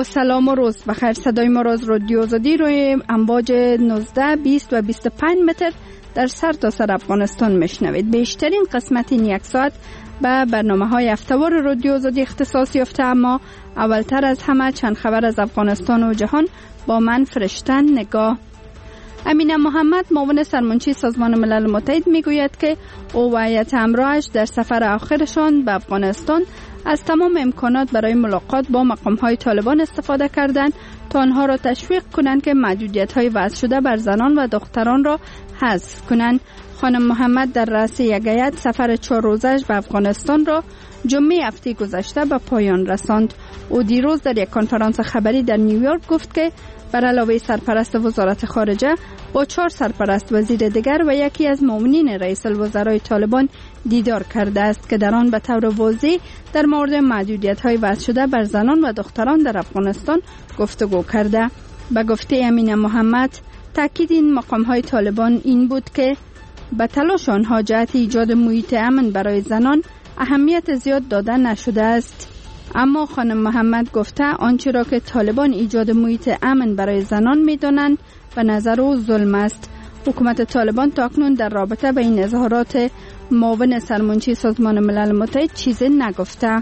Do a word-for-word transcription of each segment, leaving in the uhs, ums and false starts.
سلام و روز بخیر. صدای ما را از رادیو آزادی روی امواج نوزده، بیست و بیست و پنج متر در سر تا سر افغانستان میشنوید. بیشترین قسمت این یک ساعت به برنامه های هفته‌وار رادیو آزادی اختصاص یافته، اما اولتر از همه چند خبر از افغانستان و جهان با من فرشتن نگاه. امینه محمد، معاون سرمنشی سازمان ملل متحد، میگوید که او و هیئت همراهش در سفر آخرشان به افغانستان از تمام امکانات برای ملاقات با مقام‌های طالبان استفاده کردند تا آنها را تشویق کنند که محدودیت‌های وضع شده بر زنان و دختران را حذف کنند. خانم محمد در رأس یک هیئت سفر چهار روزش به افغانستان را جمعه هفته گذشته به پایان رساند. او دیروز در یک کنفرانس خبری در نیویورک گفت که بر علاوه سرپرست وزارت خارجه با چهار سرپرست وزیر دیگر و یکی از معاونین رئیس الوزرای طالبان دیدار کرده است که در آن به طور واضح در مورد محدودیت‌های وضع شده بر زنان و دختران در افغانستان گفتگو کرده. به گفته امینه محمد، تاکید این مقام‌های طالبان این بود که به تلاش آنها جهت ایجاد محیط امن برای زنان اهمیت زیاد داده نشده است. اما خانم محمد گفته آنچه را که طالبان ایجاد محیط امن برای زنان می‌دانند به نظر او ظلم است. حکومت طالبان تاکنون در رابطه با این اظهارات معاون سرمنشی سازمان ملل متحد چیزی نگفته.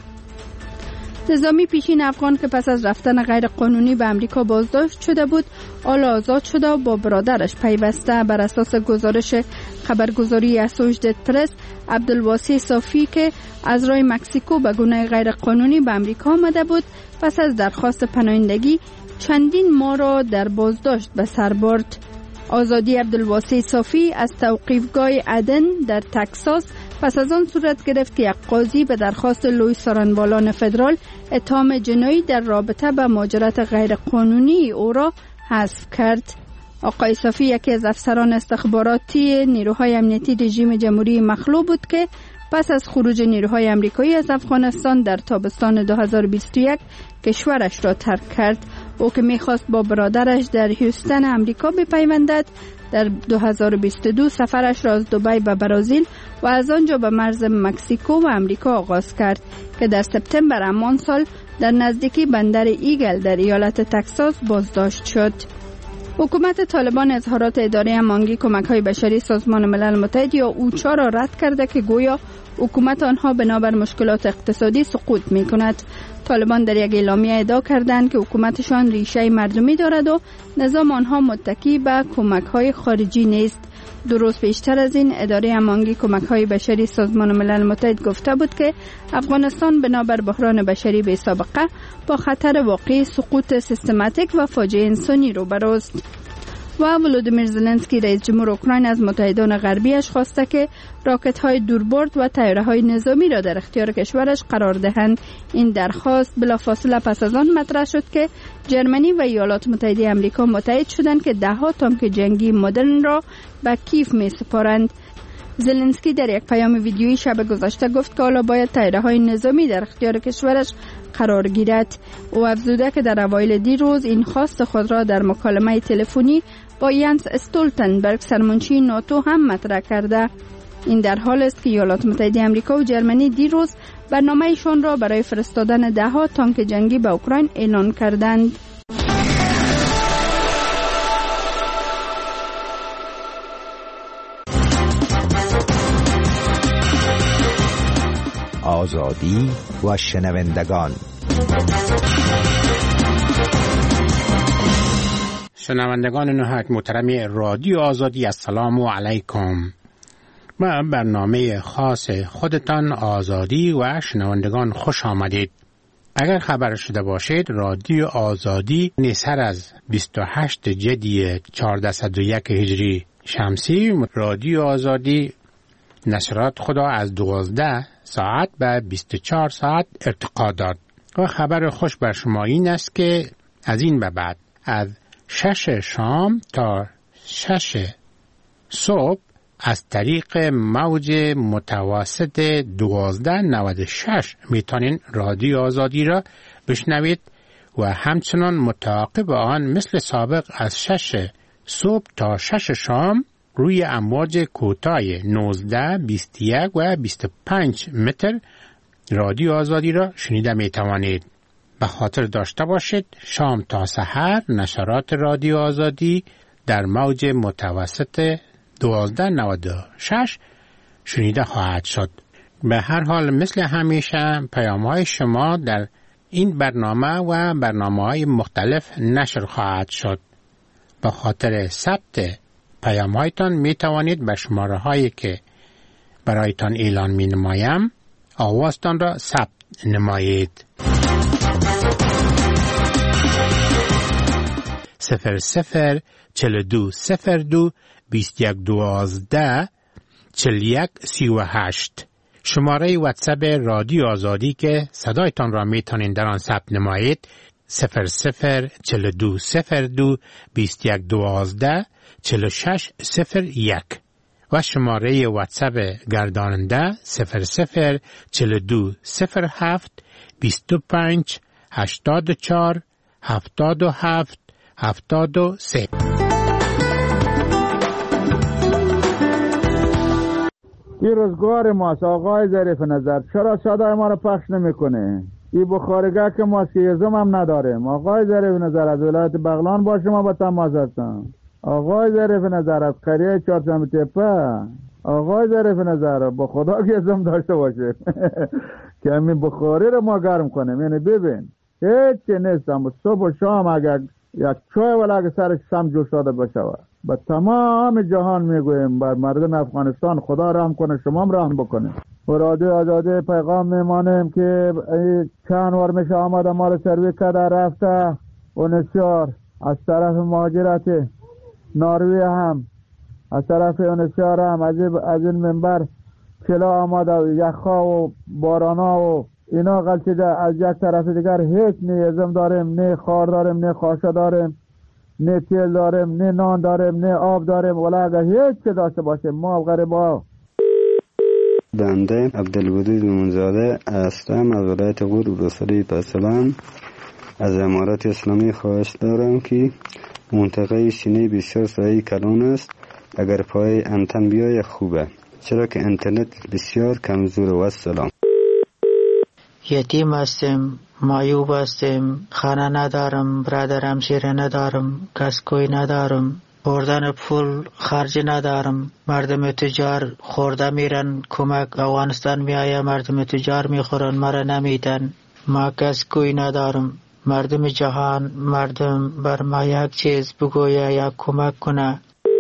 نظامی پیشین افغان که پس از رفتن غیر قانونی به امریکا بازداشت شده بود، حالا آزاد شده و با برادرش پیوسته. بر اساس گزارش خبرگزاری اسوشیتد پرس، عبدالواسی صافی که از راه مکزیکو به گونه غیر قانونی به امریکا آمده بود، پس از درخواست پناهندگی چندین ماه را در بازداشت به سر برد. آزادی عبدالواسی صافی از توقیفگاه عدن در تکساس پس از آن صورت گرفت که یک قاضی به درخواست لوی سارنوالان فدرال اتهام جنایی در رابطه با مهاجرت غیر قانونی او را حذف کرد. آقای صافی یکی از افسران استخباراتی نیروهای امنیتی رژیم جمهوری مخلوع بود که پس از خروج نیروهای آمریکایی از افغانستان در تابستان دو هزار و بیست و یک کشورش را ترک کرد. او که میخواست با برادرش در هیوستن امریکا بپیوندد، در دو هزار و بیست و دو سفرش را از دبی به برزیل و از آنجا به مرز مکزیکو و امریکا آغاز کرد که در سپتامبر همان سال در نزدیکی بندر ایگل در ایالت تکساس بازداشت شد. حکومت طالبان اظهارات اداره هماهنگی کمک‌های بشری سازمان ملل متحد یا اوچا را رد کرده که گویا حکومت آنها بنابر مشکلات اقتصادی سقوط می‌کند. طالبان در یک اعلامیه ادعا کردند که حکومتشان ریشه مردمی دارد و نظام آنها متکی به کمک‌های خارجی نیست. دو روز پیشتر از این اداره هماهنگی کمک‌های بشری سازمان ملل متحد گفته بود که افغانستان بنابر بحران بشری بی سابقه با خطر واقعی سقوط سیستماتیک و فاجعه انسانی روبروست. و ولودیمیر زلنسکی رئیس جمهور اوکراین از متحدان غربیش خواسته که راکت‌های دوربرد و طیاره‌های نظامی را در اختیار کشورش قرار دهند. این درخواست بلافاصله پس از آن مطرح شد که جرمنی و ایالات متحده آمریکا متحد شدند که ده ها تانک جنگی مدرن را به کیف می‌سپارند. زلنسکی در یک پیام ویدیویی شب گذشته گفت که حالا باید طیاره‌های نظامی در اختیار کشورش قرار گیرد. او افزوده که در اوایل دیروز این خواست خود را در مکالمه تلفنی با ینس استولتنبرگ سرمنشی ناتو هم مطرح کرده. این در حال است که ایالات متحده آمریکا و جرمنی دیروز برنامه‌شان را برای فرستادن ده ها تانک جنگی به اوکراین اعلان کردند. آزادی و شنوندگان. شنوندگان نهایت محترم رادیو آزادی، السلام علیکم. با برنامه خاص خودتان آزادی و شنوندگان خوش آمدید. اگر خبر شده باشید، رادیو آزادی نیسر از بیست و هشت جدی چهارصد و یک هجری شمسی رادیو آزادی نشرات خدا از دوازده ساعت به بیست و چهار ساعت ارتقا داد. و خبر خوش بر شما این است که از این به بعد از شش شام تا شش صبح از طریق موج متوسط دوازده نود و شش میتونین رادیو آزادی را بشنوید و همچنان متعاقب آن مثل سابق از شش صبح تا شش شام روی امواج کوتاه نوزده، بیست و یک و بیست و پنج متر رادیو آزادی را شنیده می توانید. به خاطر داشته باشید شام تا سحر نشرات رادیو آزادی در موج متوسط دوازده نود و شش شنیده خواهد شد. به هر حال مثل همیشه پیام‌های شما در این برنامه و برنامه‌های مختلف نشر خواهد شد. به خاطر ثبت پیام‌هایتان می توانید به شماره هایی که برایتان اعلان می نمایم آوازتان را ثبت نمایید. صفر صفر چل دو صفر دو بیست یک دوازده چل یک سی و هشت شماره واتساپ رادیو آزادی که صدایتان را می توانید در آن ثبت نمایید صفر صفر چل دو صفر دو بیست یک دوازده چل شش صفر یک و شماره واتساپ گرداننده صفر صفر چل دو صفر هفت بیست و پنج هشتاد و چهار هفتاد و هفت هفتاد و سه. این روزگار ماست آقای ظریف نظر، چرا صدای ما رو پخش نمیکنه؟ این بخارگاه که ما سیزم هم نداریم. آقای ظریف نظر از ولایت بغلان با شما با تماس هستم. آقای ظریف نظر از قریه چهارشنبه تپه. آقای ظریف نظر با خدا که ازم داشته باشه که همین بخاری رو ما گرم کنیم. یعنی ببین هیچی نیستم، صبح و شام اگر یک چای ولی اگر سرش سم جوش داده باشه با تمام جهان میگویم بر مردم افغانستان خدا رحم کنه، شما هم رحم بکنه. و رادیو آزادی پیغام میمانیم که چند وار میشه آمده مال سروی کده رفته و نسیار از طرف مهاجرت ناروی هم از طرف اونسیار هم از این منبر چلا آمده و یخها و بارانا و اینا غلطیده. از یک طرف دیگر هیچ نه ازم داریم، نه خار داریم، نه خاشه داریم، نه تیل داریم، نه نان داریم، نه آب داریم. ولی اگر هیچ چه داشته باشیم ما غریبا. بنده عبدالودود منزاده هستم از ولایت غور بسری پسلان. از امارات اسلامی خواهش دارم که منطقه سینه بسیار سایه کلان است، اگر پای انتن بیای خوبه، چرا که اینترنت بسیار کمزور. و السلام. یتیم هستیم، معیوب هستیم، خانه ندارم، برادرم شیره ندارم، کسکوی ندارم، بردن پول خرج ندارم. مردم تجار خورده میرن کمک افغانستان میآیه، مردم تجار میخورن مرا نمیدن. ما کسکوی ندارم. مردم جهان، مردم بر ما یک چیز بگویه، یک کمک کنه.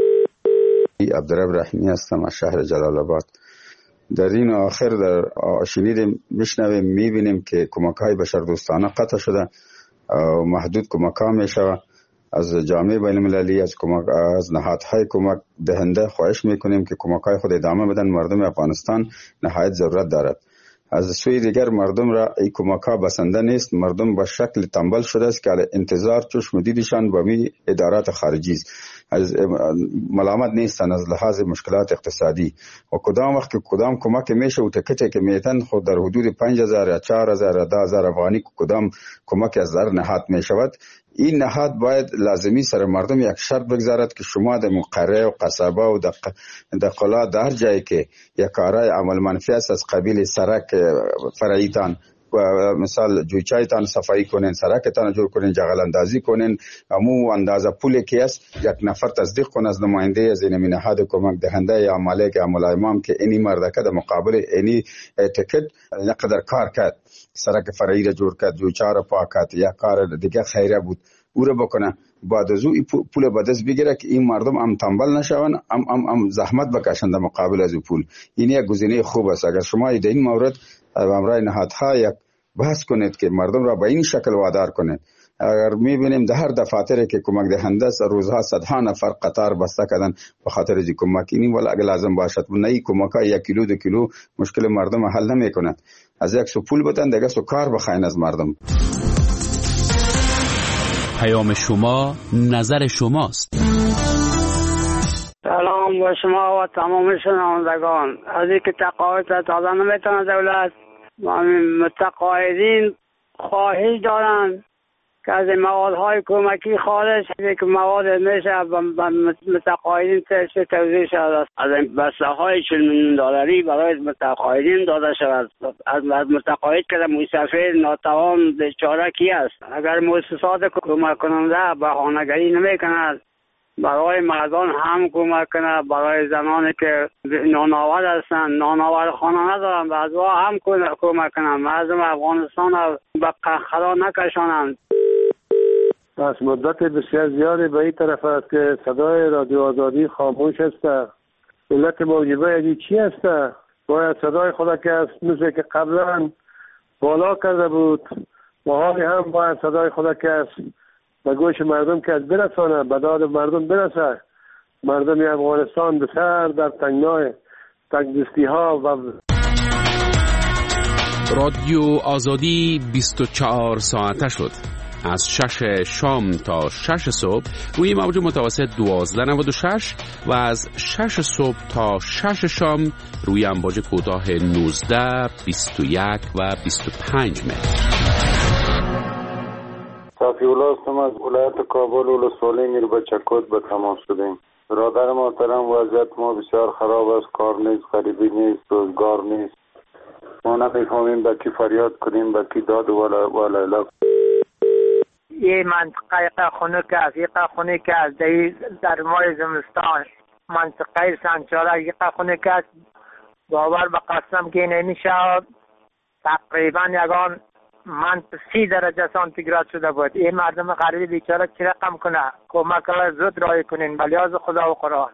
عبدالرب رحیمی هستم از شهر جلال آباد. در این آخر در شنیدیم میشنویم میبینیم که کمک های بشردوستانه قطع شده و محدود کمک ها میشه. از جامعه بین المللی از کمک از نهادهای کمک دهنده خواهش میکنیم که کمک های خود ادامه بدن. مردم افغانستان نهایت ضرورت دارد. از سوی دیگر مردم را این کمک ها بسنده نیست. مردم به شکل تنبل شده است که انتظار چشم دیدشان به می ادارات خارجی است. از ملامت نیستن از لحاظ مشکلات اقتصادی و کدام وقت که کدام کمک میشه و تکتی که میتن خود در حدود پنج هزار یا چهار هزار یا ده هزار افغانی کدام کمک از در نهاد میشود. این نهاد باید لازمی سر مردم یک شرط بگذارد که شما در قریه و قصبه و در قلا در جایی که یک کارای عمل منفی است از قبیل سرک فرعیتان و مثال جویچایتان صفایی کنین، سرکتان جور کنین، جغل اندازی کنین، امو اندازه پولی که است یک نفر تصدیق کنه از نماینده از این نهاد کمک دهنده یا مالک یا ملایمام که اینی مردکه در مقابل اینی تکت نقدر کار کرد، سرک فرعی را جور کرد، جویچا را پاک کرد، یا کار دیگه خیره بود او را بکنه، بعد از او پول به دست بگیره که این مردم هم تنبل نشون، هم هم هم زحمت بکشن در مقابل از او پول. این یک گزینه خوب است. اگر شما در این مورد امرای نهادها یک بحث کنید که مردم را به این شکل وادار کنید. اگر میبینیم در هر دفاتری که کمک دهنده است روزها صدها نفر قطار بسته کردن به خاطر از کمک، اینی ولی اگر لازم باشد نه کمک ها یک کیلو دو کیلو مشکل مردم حل نمیکند. از یک سو پول بدن دیگه سو کار بخواین از مردم. پیام شما نظر شماست. سلام با شما و تمام شنوندگان. از اینکه تقاعد تازه نمیتونه دولت و متقاعدین خواهش دارن که از موادهای کمکی خارج که مواد میشه به متقاعدین توزیع شود. از این بسته های چهل میلیون دلاری برای متقاعدین داده شود. از متقاعد که مسافر ناتوان بیچاره کی است؟ اگر مؤسسات کمک کننده بهانه‌گری نمی‌کند برای مردان هم کمک کنه، برای زنانی که نانآور هستند نانآور خانه ندارند بعض هم کمک کنند، مردم افغانستان را به قهقرا نکشانند. از مدت بسیار زیادی به این طرف است که صدای رادیو آزادی خاموش است. ملت موجبه یعنی چی است؟ باید صدای خود که است مثل که قبلا بالا کرده بود و حالی هم باید صدای خود که است به گوش مردم که از برسانه، به داد مردم برسه. مردم افغانستان بسر در تنگنای تنگدستی ها و رادیو آزادی بیست و چهار ساعته شد. از شش شام تا شش صبح روی موج متوسط دوازده نود و شش و از شش صبح تا شش شام روی امواج کوتاه نوزده، بیست و یک و بیست و پنج متر. صافی الله هستم از ولایت کابل ولسوالی میر بچکوت به تمام شدیم. برادر محترم وضعیت ما بسیار خراب است، کار نیست، غریبی نیست، روزگار نیست. ما نمیفهمیم به کی فریاد کنیم، به کی داد ولا یه منطقه خنک است، یک خنک است در ماه زمستان، منطقه سنچاره یک خنک است. باور به قسم که نمیشه، تقریبا یگان من سی درجه سانتیگراد شده بود. این مردم غریب بیچاره چی رقم کنه؟ کمک زود رای کنین به لیاز خدا و قرآن.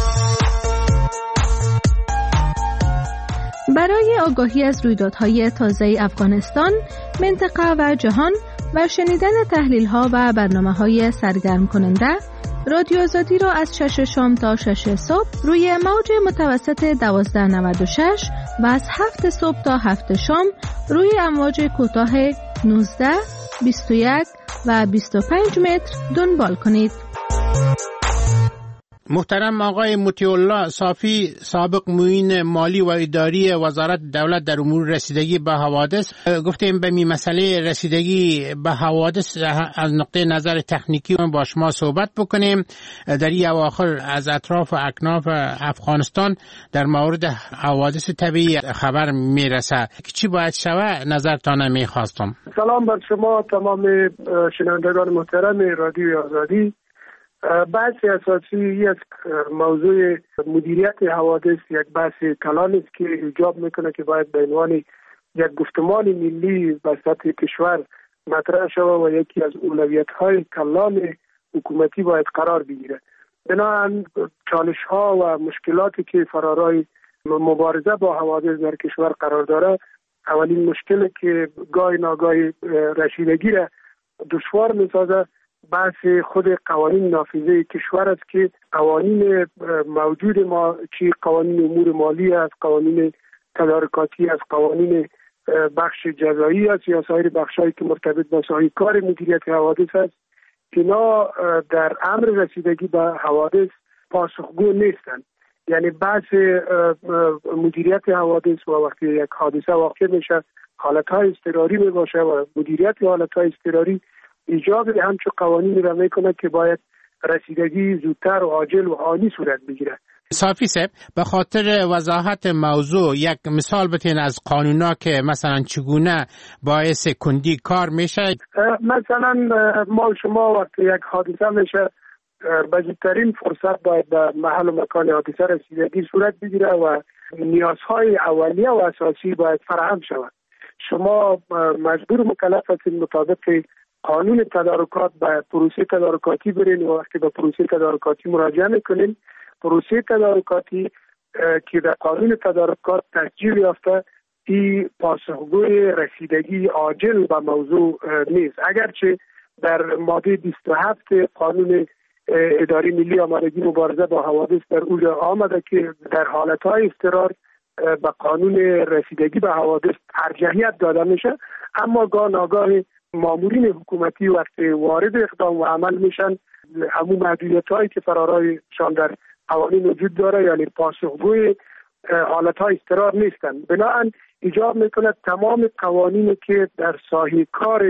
برای آگاهی از رویدادهای تازه افغانستان، منطقه و جهان و شنیدن تحلیل‌ها و برنامه‌های سرگرم کننده، رادیو آزادی را از شش شام تا شش صبح روی موج متوسط دوازده نود و شش و از هفت صبح تا هفت شام روی امواج کوتاه نوزده، بیست و یک و بیست و پنج متر دنبال کنید. محترم آقای مطیع الله صافی، سابق معین مالی و اداری وزارت دولت در امور رسیدگی به حوادث، گفتیم به می مسئله رسیدگی به حوادث از نقطه نظر تکنیکی با شما صحبت بکنیم. در این اواخر از اطراف و اکناف افغانستان در مورد حوادث طبیعی خبر میرسه، چی باید شود؟ نظرتان میخواستم. سلام بر شما تمام شنوندگان محترم رادیو آزادی. بحث اساسی یک موضوع مدیریت حوادث یک بحث کلان است که ایجاب میکنه که باید به عنوان یک گفتمان ملی به سطح کشور مطرح شود و یکی از اولویت‌های کلان حکومتی باید قرار بگیره. بنابراین چالش‌ها و مشکلاتی که فرارای مبارزه با حوادث در کشور قرار داره، اولین مشکلی که گاهی ناگاهی رسیدگی را دشوار می‌سازه بحث خود قوانین نافذه کشور است که قوانین موجود ما چی قوانین امور مالی است، قوانین تدارکاتی است، قوانین بخش جزایی است یا سایر بخشایی که مرتبط با سایر کار مدیریت حوادث است، اینا در امر رسیدگی به حوادث پاسخگو نیستند. یعنی بحث مدیریت حوادث و وقتی یک حادثه واقع میشه حالتهای اضطراری می باشه و مدیریت حالتهای اضطراری ایجاب همچون قوانینی را میکنه که باید رسیدگی زودتر و عاجل و آنی صورت بگیره. صافی صاحب، به خاطر وضاحت موضوع یک مثال بتین از قانونا که مثلا چگونه باعث کندی کار میشه؟ مثلا ما شما وقتی یک حادثه میشه به زودترین فرصت باید به محل و مکان حادثه رسیدگی صورت بگیره و نیازهای اولیه و اساسی باید فراهم شود. شما مجبور مکلف هستید مطابق قانون تدارکات به پروسه تدارکاتی برین و وقتی به پروسه تدارکاتی مراجعه میکنین، پروسه تدارکاتی که در قانون تدارکات تسجیل یافته این پاسخگوی رسیدگی عاجل به موضوع نیست، اگرچه در ماده بیست و هفت قانون اداره ملی آمادگی مبارزه با حوادث در اونجا آمده که در حالتهای اضطرار به قانون رسیدگی به حوادث ارجحیت داده میشه، اما گاه ناگاه مامورین حکومتی وقتی وارد اقدام و عمل میشن همون محدودیت هایی که فرارایشان در قوانین وجود داره یعنی پاسخگوی حالت های اضطرار نیستن. بنابراین ایجاب میکنه تمام قوانینی که در ساحه کار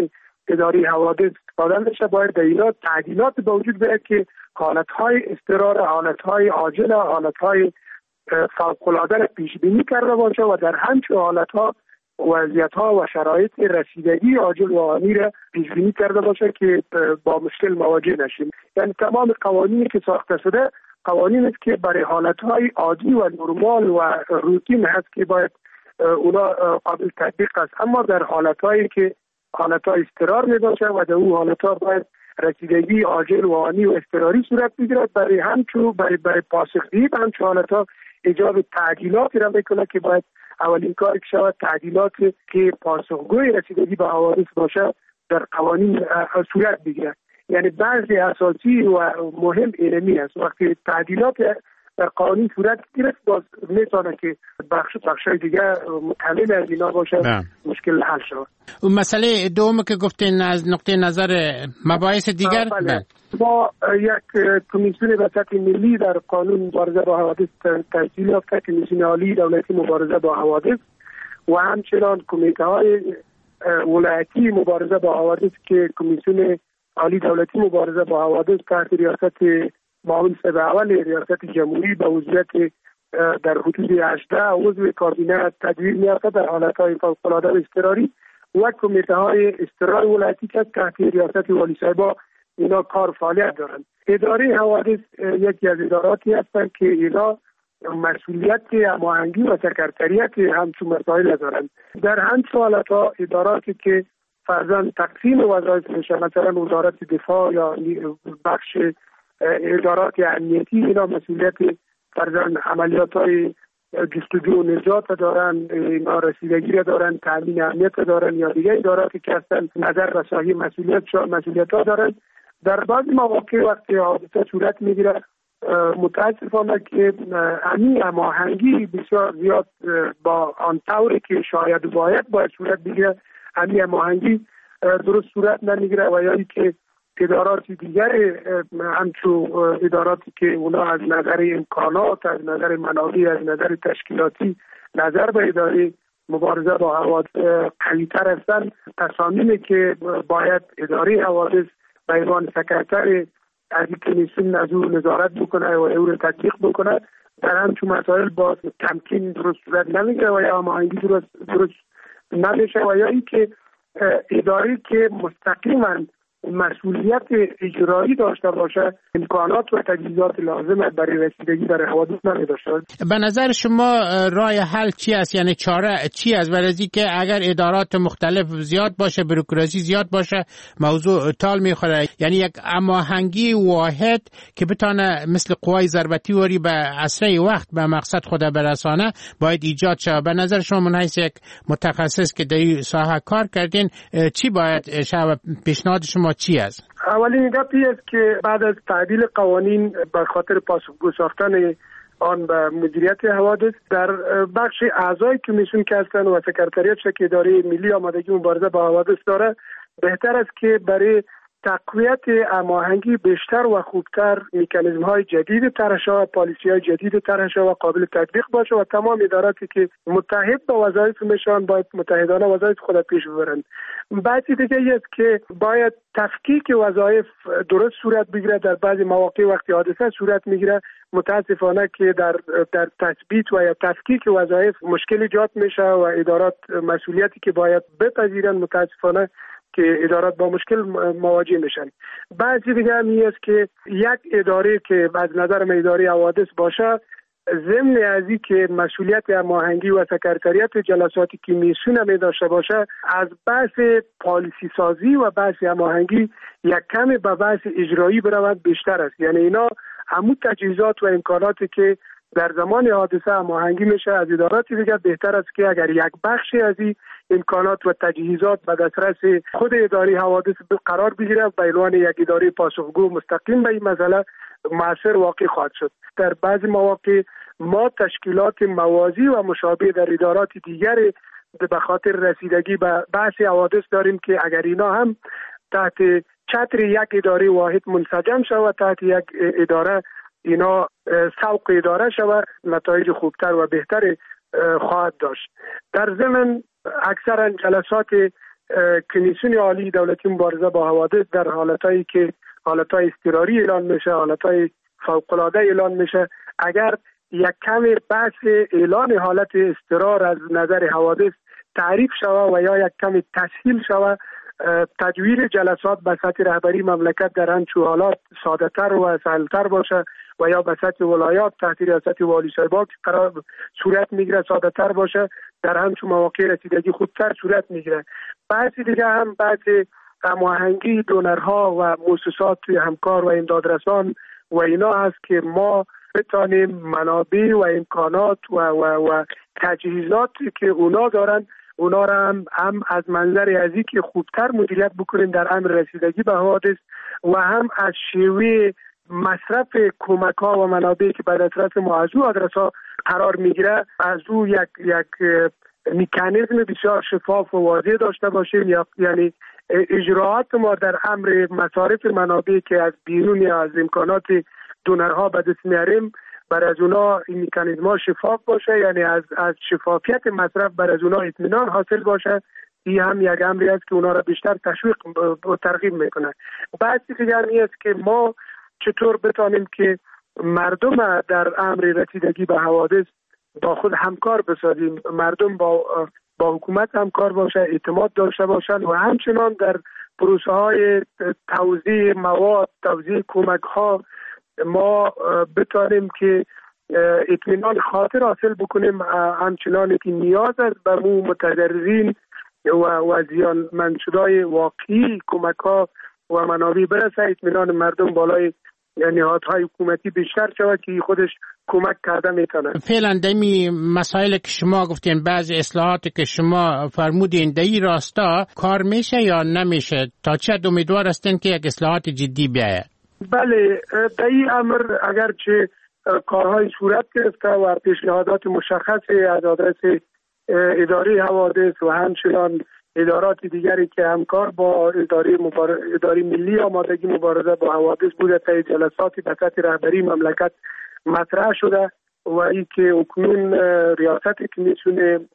اداره حوادث استفاده میشه، باید در اینا تعدیلات به وجود بیاید که حالتهای اضطرار، حالتهای عاجل، حالتهای فوق‌العاده را پیش بینی کرده باشه و در همچون حالتها وضعیت‌ها و شرایط رسیدگی عاجل و آنی را پیش بینی کرده باشه که با مشکل مواجه نشیم. یعنی تمام قوانینی که ساخته شده قوانین است که برای حالتهای عادی و نرمال و روتین هست که باید اونا قابل تطبیق است، اما در حالتهایی که حالتهای اضطرار می باشه و در اون حالتها باید رسیدگی عاجل و آنی و اضطراری صورت بگیرد، برای همچون برای برای پاسخگویی به همچون حالتها ایجاب تعدیلاتی را میکنه که باید اولین کاری که شود تعدیلاتی که پاسخگوی رسیدگی به حوادث باشه در قوانین صورت بگیرد. یعنی بعضی اساسی و مهم اینمی است. وقتی تعدیلات در قوانین صورت گرفت باز میتونه که بخش بخشای دیگه متعلق از اینا باشه نه. مشکل حل شود. اون مسئله دوم که گفتین از نقطه نظر مباحث دیگر بله. ما یک کمیسیون به سطح ملی در قانون مبارزه با حوادث تشکیل یافته، کمیسیون عالی دولتی مبارزه با حوادث و همچنان کمیته های ولایتی مبارزه با حوادث که کمیسیون عالی دولتی مبارزه با حوادث تحت ریاست معاون صدر اول ریاست جمهوری به عضویت در حدود هجده عضو کابینه تدوین می‌یافته در حالت‌های فوق‌العاده اضطراری و کمیته های اضطراری ولایتی که تحت ریاست والی صاحبا اینا کار فعالیت دارند. اداره حوادث یکی از اداراتی هستند که اینا مسئولیت هماهنگی و سکرتریت همچون مسائل دارند. در همچون حالت‌ها اداراتی که فرضاً تقسیم وظایف میشه، مثلا وزارت دفاع یا بخش ادارات امنیتی، اینا مسئولیت فرضاً عملیات‌های جستجو و نجات دارن، اینا رسیدگی را دارن، تامین امنیت دارن، یا دیگه اداراتی که هستن نظر رسانی مسئولیت مسئولیت ها دارن. در بعض مواقع وقتی حادثه صورت میگیره متاسفانه که همین هماهنگی بسیار زیاد با آن طوری که شاید باید باید صورت بگیره همین هماهنگی درست صورت نمیگیره و یا ای که اداراتی دیگر همچون اداراتی که اونا از نظر امکانات، از نظر منابع، از نظر تشکیلاتی نظر به اداره مبارزه با حوادث قوی‌تر هستند، تصامیمی که باید اداره حوادث به عنوان سکرتر از این کمیسیون از او نظارت بکنه و او رو تطبیق بکنه در همچون مسائل با تمکین درست صورت نمیگیره و یا هماهنگی درست درست نمیشه و یا ای که اداره که مستقیما مسئولیت اجرایی داشته باشه امکانات و تجهیزات لازم برای رسیدگی در حوادث نداشته. به نظر شما راه حل چی است؟ یعنی چاره چی است؟ برای که اگر ادارات مختلف زیاد باشه، بروکراسی زیاد باشه، موضوع تال میخوره. یعنی یک هماهنگی واحد که بتونه مثل قوای ضربتی وری به اسرع وقت به مقصد خود برسانه باید ایجاد شه. به نظر شما من حیث یک متخصص که در این ساحه کار کردین چی باید شه؟ پیشنهاد شما چی است؟ اولین گپی است که بعد از تعدیل قوانین به خاطر پاسخگو ساختن آن به مدیریت حوادث در بخش اعضای کمیسیون که هستند و سکرتریات که اداره ملی آمادگی مبارزه با حوادث داره، بهتر است که برای تقویت هماهنگی بیشتر و خوبتر مکانیزم های جدید طرح شود، پالیسی های جدید طرح شود و قابل تطبیق باشه و تمام اداراتی که متحد با وظایف میشن باید متحدانه وظایف خود پیش ببرند. بعضی دیگه است که باید تفکیک وظایف درست صورت بگیره. در بعضی مواقع وقتی حادثه صورت میگیره متاسفانه که در در تثبیت و یا تفکیک وظایف مشکل ایجاد میشه و ادارات مسئولیتی که باید بپذیرن متاسفانه که ادارات با مشکل مواجه میشن. بعضی دیگه همی است که یک اداره که از نظر من اداره حوادث باشه ضمن از این که مسئولیت هماهنگی و سکرتریات جلسات کمیسیون می داشته باشه، از بحث پالیسی سازی و بحث هماهنگی یک کمی به بحث اجرایی برود بیشتر است. یعنی اینا همون تجهیزات و امکاناتی که در زمان حادثه هماهنگی میشه از ادارات دیگه بهتر است که اگر یک بخشی از این امکانات و تجهیزات به دسترس خود اداره حوادث قرار بگیره به عنوان یک اداره پاسخگو مستقیم به این مسئله مؤثر واقع خواهد شد. در بعضی مواقع ما تشکیلات موازی و مشابه در ادارات دیگر به خاطر رسیدگی به بحث حوادث داریم که اگر اینا هم تحت چتر یک اداره واحد منسجم شود، تحت یک اداره اینا سوق اداره شود، نتایج خوبتر و بهتر خواهد داشت. در ضمن اکثرا جلسات کمیسیون عالی دولتی مبارزه با حوادث در حالتایی که حالتهای اضطراری اعلان میشه، حالتهای فوق‌العاده اعلان میشه، اگر یک کم بحث اعلان حالت اضطرار از نظر حوادث تعریف شود و یا یک کم تسهیل شود، تدویر جلسات به سطح رهبری مملکت در همچون حالات ساده تر و سهلتر باشه و یا به سطح ولایات تحت ریاست والی صاحبا قرار صورت میگیره ساده تر باشه، در همچون مواقع رسیدگی خودتر صورت میگیره. بعضی دیگه هم بعض هماهنگی دونرها و مؤسسات همکار و امدادرسان و اینا هست که ما بتانیم منابع و امکانات و, و, و تجهیزاتی که اونا دارن اونا را هم, هم از منظر ازی که خوبتر مدیریت بکنیم در امر رسیدگی به حوادث و هم از شیوه مصرف کمک ها و منابعی که به دسترس ما از او آدرس ها قرار میگیره از او یک یک مکانیزم بسیار شفاف و واضح داشته باشیم، یا یعنی اجراعات ما در امر مصارف منابعی که از بیرون یا از امکانات دونرها به دست میاریم بر از اونا این مکانیزم ها شفاف باشه، یعنی از از شفافیت مصرف بر از اونا اطمینان حاصل باشه. این هم یک امری است که اونا را بیشتر تشویق و ترغیب میکنه. بعضی دیگر است که ما چطور بتانیم که مردم در امر رسیدگی به حوادث با خود همکار بسازیم، مردم با با حکومت همکار باشه، اعتماد داشته باشند و همچنان در پروسه های توزیع مواد، توزیع کمک ها ما بتانیم که اطمینان خاطر حاصل بکنیم، همچنان که نیاز است به مو متضررین و و زیانمندشدهای واقعی کمک ها و منابع برسه، اطمینان مردم بالای نهادهای حکومتی بیشتر شود که خودش کمک کرده میتونه. فعلا دمی مسائل که شما گفتین، بعضی اصلاحاتی که شما فرمودین دایی راستا کار میشه یا نمیشه؟ تا چه امیدوار هستین که یک اصلاحات جدی بیاید؟ بله، در این امر اگرچه کارهای صورت گرفته و پیشنهادات مشخصی از آدرس اداره حوادث و همچنان ادارات دیگری که همکار با اداره مبار... اداره ملی آمادگی مبارزه با حوادث بوده تا جلساتی به سطح رهبری مملکت مطرح شده و این که اکنون ریاست کمیسیون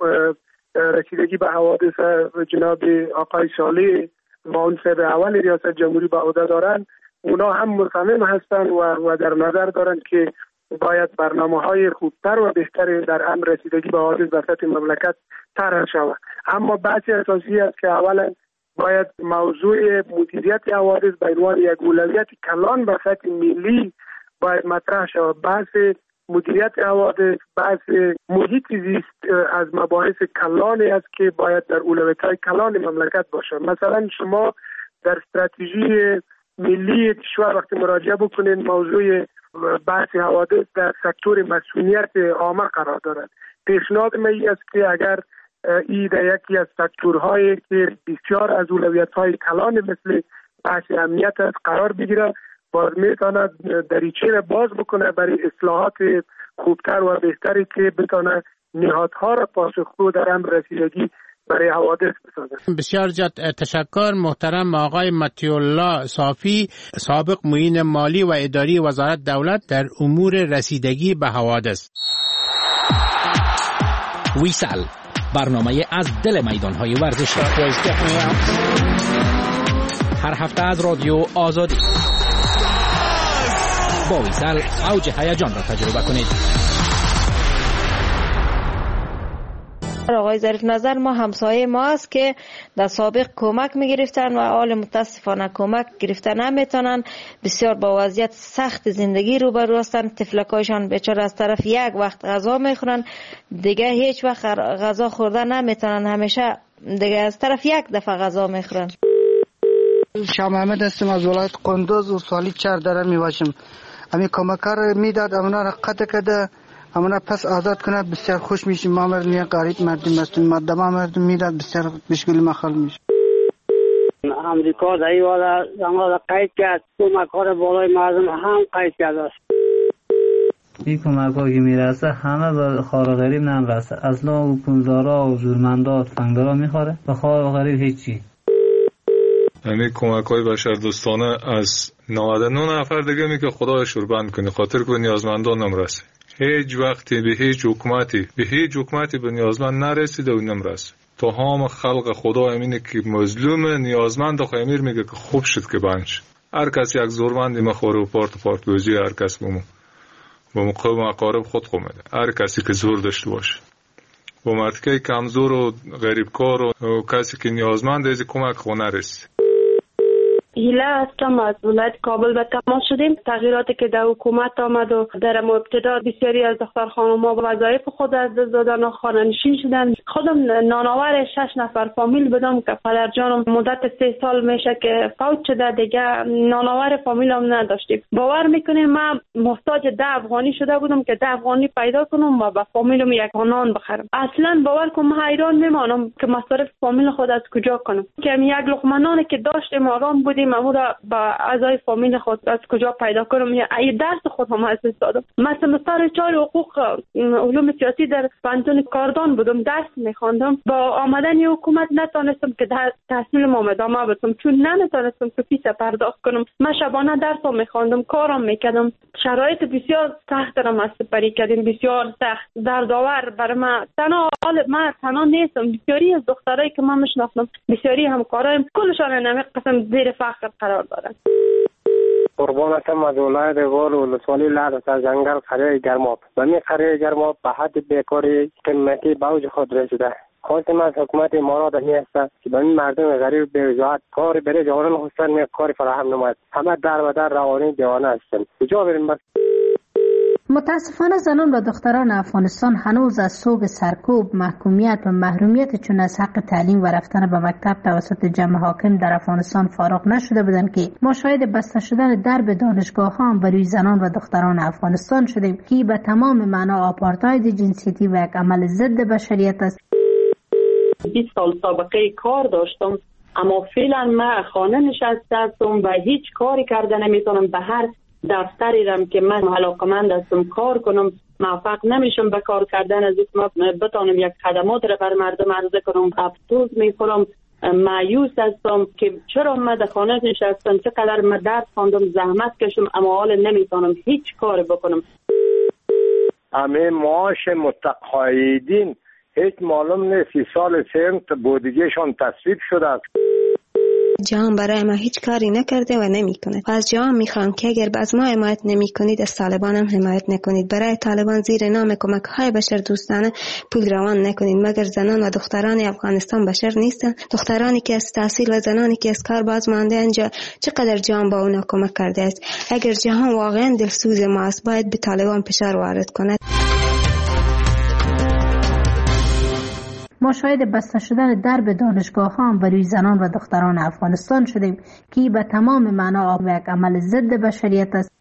رسیدگی به حوادث جناب آقای صالح منصب اول ریاست جمهوری به عهده دارن، اونا هم مصمم هستند و, و در نظر دارند که باید برنامه‌های خوبتر و بهتر در امر رسیدگی به حوادث به سطح مملکت طرح شود. اما بحث اساسی است که اولا باید موضوع مدیریت حوادث به عنوان یک اولویت کلان به سطح ملی باید مطرح شود. بحث مدیریت حوادث، بحث محیط زیست از مباحث کلانی است که باید در اولویت‌های کلان مملکت باشه. مثلا شما در استراتژی ملی کشور وقتی مراجعه بکنین موضوع بحث حوادث در سکتور مسئولیت عامه قرار دارد. پیشنهاد من است که اگر این در یکی از سکتورهایی که بسیار از اولویت‌های کلان مثل بحث امنیت است قرار بگیره، باز میتواند دریچه را باز بکنه برای اصلاحات خوبتر و بهتری که بتونه نهادها را پاسخگو در امر رسیدگی برای حوادث بسازه. بسیار زیاد تشکر محترم آقای مطیع الله صافی، سابق معین مالی و اداری وزارت دولت در امور رسیدگی به حوادث. ویسال، برنامه از دل میدان‌های ورزشی، هر هفته از رادیو آزادی. با ویسال اوج هیجان را تجربه کنید. آقای ظریف نظر ما همسایه ما است که در سابق کمک میگرفتن و حال متاسفانه کمک گرفتن نمیتونن، بسیار با وضعیت سخت زندگی روبرو هستن. طفلکایشان بیچاره از طرف یک وقت غذا میخورن، دیگه هیچ وقت غذا خوردن نمیتونن، همیشه دیگه از طرف یک دفعه غذا میخورن. شاه محمد هستم از ولایت قندوز و سالی چهار داره میواشم. امی کمکار میداد امنا را قطع کرده، امنا پس آزاد کنه، بسیار خوش میشیم. ما مردم غریب مردم هستیم، مردم مردم میداد بسیار مشکل مخال میشه. امریکا در این والا زمان قید کرد، کمکار بالای مردم هم قید کرد است. این کمک ها که میرسه همه به خار غریب نمیرسه، اصلا و پولدارا و زورمندا و تفنگدارا میخوره، به خار غریب هیچی. یعنی کمک های بشر دوستانه از نود و نه نفر دیگه می که خدا شوربند کنی، خاطر که به نیازمندان نمرسه. هیچ وقتی به هیچ حکومتی به هیچ حکومتی به نیازمند نرسیده و نمرسه. تمام خلق خدا امینه که مظلوم نیازمند خو امیر میگه که خوب شد که بند شد. هر کس یک زورمندی مخوره و پارت پارت بوزی هر کس بمون با مقام اقارب خود خو میده. هر کسی که زور داشته باشه با مردکه کمزور و غریبکار و کسی که نیازمند از کمک خو نرسه. هیله هستم، از ولایت کابل به تماس شدیم. تغییراتی که در حکومت آمد و در ابتدا بسیاری از دختر خانم‌ها وظایف خود از دست دادن و خانه‌نشین شدن. خودم نانآور شش نفر فامیل بودم که پدر جانم مدت سه سال میشه که فوت شده، دیگه نانآور فامیلم نداشتیم. باور میکنیم من محتاج ده افغانی شده بودم که ده افغانی پیدا کنم و به فامیلم یک نان بخرم. اصلا باور کنم حیران میمانم که مصارف فامیل خود از کجا کنم، که یک لقمه نانی که داشتیم آرام بودیم امورا با اعضای فامیل خود از کجا پیدا کنم. ای درس خود هم از دست دادم. مثلا سر چهار حقوق علوم سیاسی در پانتون کاردان بودم، درس میخواندم. با آمدن حکومت نتونستم که تحصیلم ادامه بدم چون نمیتونستم که فیس پرداخت کنم. من شبانه درسم میخواندم، کارم میکردم. شرایط بسیار سخت را ما سپری کردیم، بسیار سخت دردآور برای من. تنها حال من تنها نیستم، بسیاری از دخترایی که من میشناسم، بسیاری همکارایم، کلشان نمی قسم زیر فقر قرار دارن. قربانتم از ولایت غور و ولسوالی لعل از جنگل قریه گرماب. و می قریه گرماب به حد بیکاری قیمتی به اوج خود رسیده. خواستم از حکومت امارات می است که به این مردم غریب بی‌وجاهت کاری برای جوانان خواستن می کاری فراهم نماید. همه در و در روانی دیوانه هستند. کجا بریم بس؟ متاسفانه زنان و دختران افغانستان هنوز از صوب سرکوب، محکومیت و محرومیت چون از حق تعلیم و رفتن به مکتب توسط جمع حاکم در افغانستان فارغ نشده بودند که ما شاهد بسته شدن درب دانشگاه ها هم بروی زنان و دختران افغانستان شدیم که به تمام معنا آپارتاید جنسیتی و یک عمل ضد بشریت است. بیست سال سابقه کار داشتم، اما فعلا من خانه نشسته هستم و هیچ کاری کرده نمیتونم. به هر دفتری رم که من علاقمند هستم کار کنم موفق نمیشم به کار کردن. از اینکه بتونم یک خدمات را بر مردم عرضه کنم افسوس میخورم، مایوس هستم که چرا من در خانه نشستم، چقدر من درس خواندم، زحمت کشم، اما حالا نمیتونم هیچ کار بکنم. همه معاش متقاعدین هیچ معلوم نیست سی سال سنت بودجهشان تصویب شده است. جهان برای ما هیچ کاری نکرده و نمیکنه. از جهان میخوام که اگر از ما حمایت نمیکنید از طالبان هم حمایت نکنید. برای طالبان زیر نام کمک های بشر دوستانه پول روان نکنید، مگر زنان و دختران افغانستان بشر نیستن؟ دخترانی که از تحصیل و زنانی که از کار باز مانده اینجا چقدر جهان با اونا کمک کرده است. اگر جهان واقعا دلسوز ما است باید به طالبان فشار وارد کند. ما شاهد بسته شدن درب دانشگاه ها هم بروی زنان و دختران افغانستان شدیم که به تمام معنا یک عمل ضد بشریت است.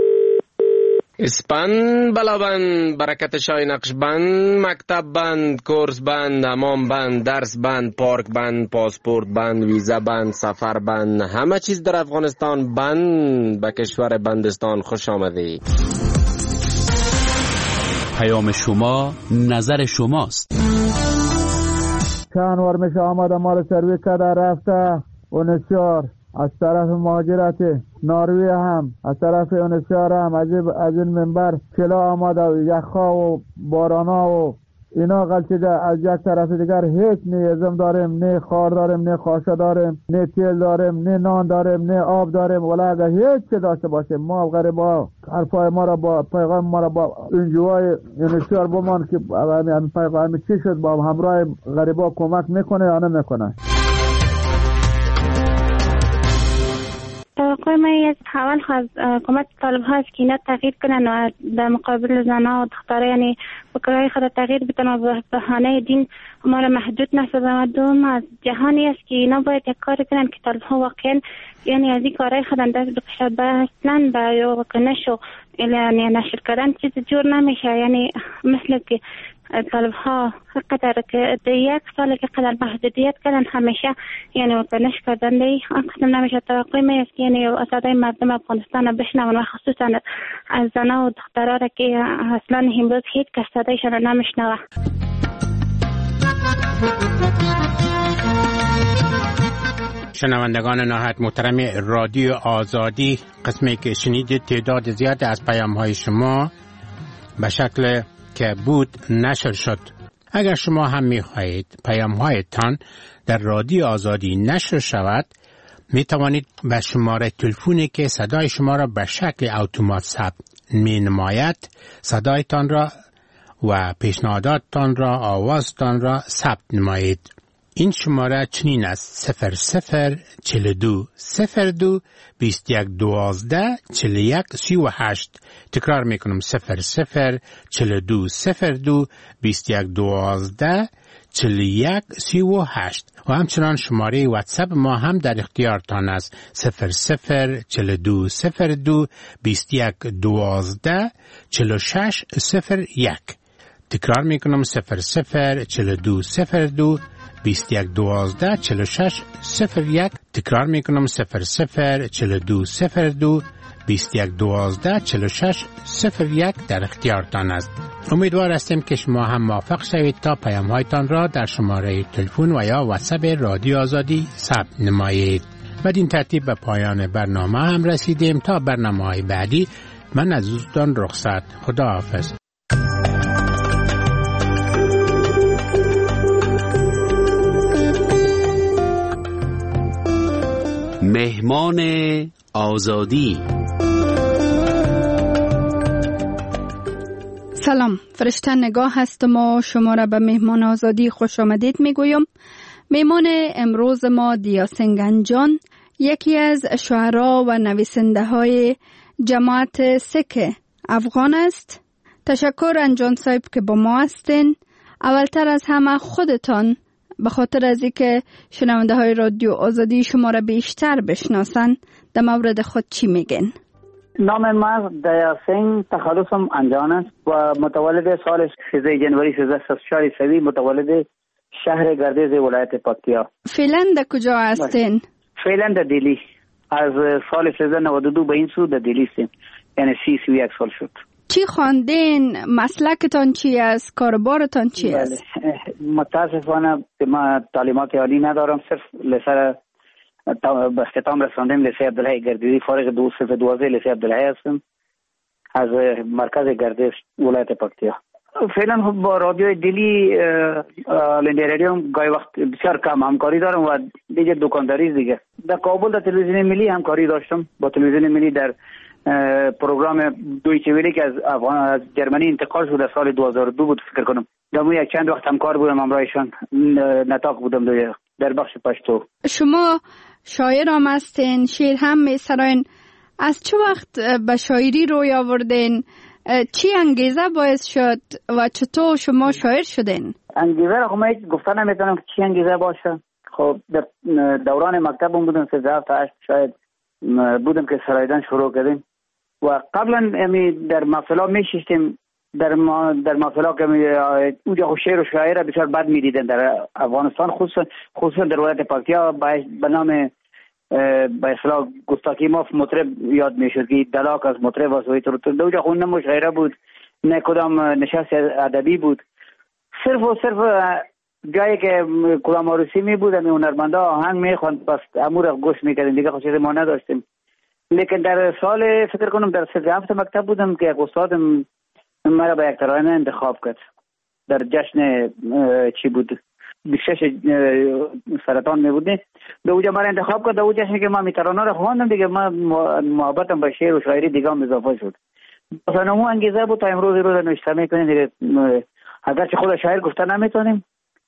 اسپن بلابند، برکت شای نقش بند، مکتب بند، کورس بند، حمام بند، درس بند، پارک بند، پاسپورت بند، ویزا بند، سفر بند، همه چیز در افغانستان بند. به کشور بندستان خوش آمدید. پیام شما نظر شماست. چند بار میشه آمده ما رو سروی کرده رفته اونسیار از طرف مهاجرت ناروی هم از طرف اونسیار هم از این منبر چلا آمده و یخها و بارانا و اینا غلطیده. از یک طرف دیگر هیچ نه ازم داریم، نه خار داریم، نه خاشه داریم، نه تیل داریم، نه نان داریم، نه آب داریم. ولی اگر هیچ چی داشته باشیم ما غریبا حرفای ما را با پیغام ما را با انجوای انشار بمان که همین پیغام چی شد با همراه غریبا کمک میکنه یا نمیکنه. توقع من از حوال خواست حکومت طالب هاست که اینا تغییر کنن و در مقابل زنها و دختره یعنی بکرهای خود تغییر بتن و به بهانه دین ما را محدود نسازن. و دوم از جهانی است که اینا باید یک کار کنن که طالب ها واقعا یعنی از این کارهای خود دست بکشد به اصلا به یا کنش و یعنی نشر کردن چیز جور نمیشه. یعنی مثل که طالب ها قدر که یک سال که قدر محدودیت کردن همیشه یعنی وکنش کردن دی آن قسم نمیشه. توقع می است که یعنی صدای مردم افغانستان را بشنون و خصوصا از زنها و دخترها را که اصلا امروز هیچ کس صدایشان را نمیشنوه. شنوندگان نهایت محترم رادیو آزادی، قسمی که شنیدید تعداد زیاد از پیام های شما به شکل که بود نشر شد. اگر شما هم می خواهید پیام هایتان در رادیو آزادی نشر شود، می توانید به شماره تلفنی که صدای شما را به شکل اتومات ثبت می نماید صدایتان را و پیشنهاداتتان را، آوازتان را ثبت نمایید. این شماره چنین است: صفر صفر چل دو صفر دو بیست یک دوازده چل یک سی و هشت. تکرار میکنم: صفر صفر چل دو صفر دو بیست یک دوازده چل یک سی و هشت. و همچنان شماره واتساپ ما هم در اختیارتان است: صفر صفر چل دو صفر دو بیست یک دوازده چل شش صفر یک. تکرار میکنم: صفر صفر چل دو صفر دو بیست یک دوازده چل شش صفر یک. تکرار میکنم: صفر صفر چل دو صفر دو بیست یک دوازده چل شش صفر یک در اختیارتان است. امیدوار هستیم که شما هم موفق شوید تا پیام هایتان را در شماره تلفن و یا واتساپ رادیو آزادی ثبت نمایید. بدین ترتیب به پایان برنامه هم رسیدیم. تا برنامه های بعدی من از دوستان رخصت. خدا حافظ. مهمان آزادی. سلام، فرشته نگاه هستم و شما را به مهمان آزادی خوش آمدید میگویم. مهمان امروز ما دیا سنگنجان، یکی از شاعران و نویسنده های جماعت سیک افغان است. تشکر انجان صاحب که با ما هستین. اولتر از همه خودتان به خاطر از اینکه شنونده های رادیو آزادی شما را بیشتر بشناسن در مورد خود چی میگن؟ نام من دیا سنگ، تخلصم انجان است و متولد سال سیزده جنوری سیزده سی و چهار عیسوی، متولد شهر گردیز ولایت پکتیا. فعلا در کجا هستین؟ فعلا در دلی. از سال سیزده نود و دو به این سو در دلی هستیم، یعنی سی سی و یک سال شد. چی خواندین؟ مسلکتان چی است؟ کاربارتان چی است؟ متاسفانه ما تعلیمات عالی ندارم، صرف لسر به اختتام رساندیم لیسه عبدالحی گردیزی، فارغ دو صفر دوازده لیسه عبدالحی هستم از مرکز گردیز ولایت پکتیا. فعلا با رادیو دلی لندی رادیو گاهی وقت بسیار کم همکاری دارم و دیگه دکانداری دیگه. در کابل در تلویزیون ملی همکاری داشتم با تلویزیون ملی در پروگرام دویچه ویلی که از افغان از جرمنی انتقال شد در سال دو هزار و دو بود فکر کنم. دمو یک چند وقت همکار بودم همراهشان، نطاق بودم در بخش پشتو. شما شاعر هم هستین، شعر هم میسراین. از چه وقت به شاعری روی آوردین؟ چی انگیزه باعث شد و چطور شما شاعر شدین؟ انگیزه را خب هیچ گفتن نمیتونم که چی انگیزه باشه. خب در دوران مکتبم بودم، سه هفته هشت شاید بودم که سرایدن شروع کردیم و قبلا امی در محفلا میشیستیم، در ما در محفلا که اونجا شعر و شاعر بسیار بد میدیدن در افغانستان، خصوصا خصوصا در ولایت پکتیا به نام به اصطلاح گستاخی ماف مطرب یاد میشد که دلاک از مطرب است و تو اونجا خون نه مشاعره بود نه کدام نشست ادبی بود، صرف و صرف جایی که کلام عروسی می بود امی هنرمندا آهنگ میخواند بس امور گوش میکردیم، دیگه خود چیزی ما نداشتیم. لیکن در سال فکر کنم در سه هفته مکتب بودم که یک استادم مرا به یک ترانه انتخاب کرد در جشن چی بود بیست و شش سرطان می بود، به اونجا مرا انتخاب کرد. در اون جشن که من می ترانه رو خواندم دیگه من محبتم به شعر و شاعری دیگه هم اضافه شد. مثلا اون انگیزه بود تا امروز روز نوشته میکنیم دیگه، اگرچه خود شاعر گفته نمیتونیم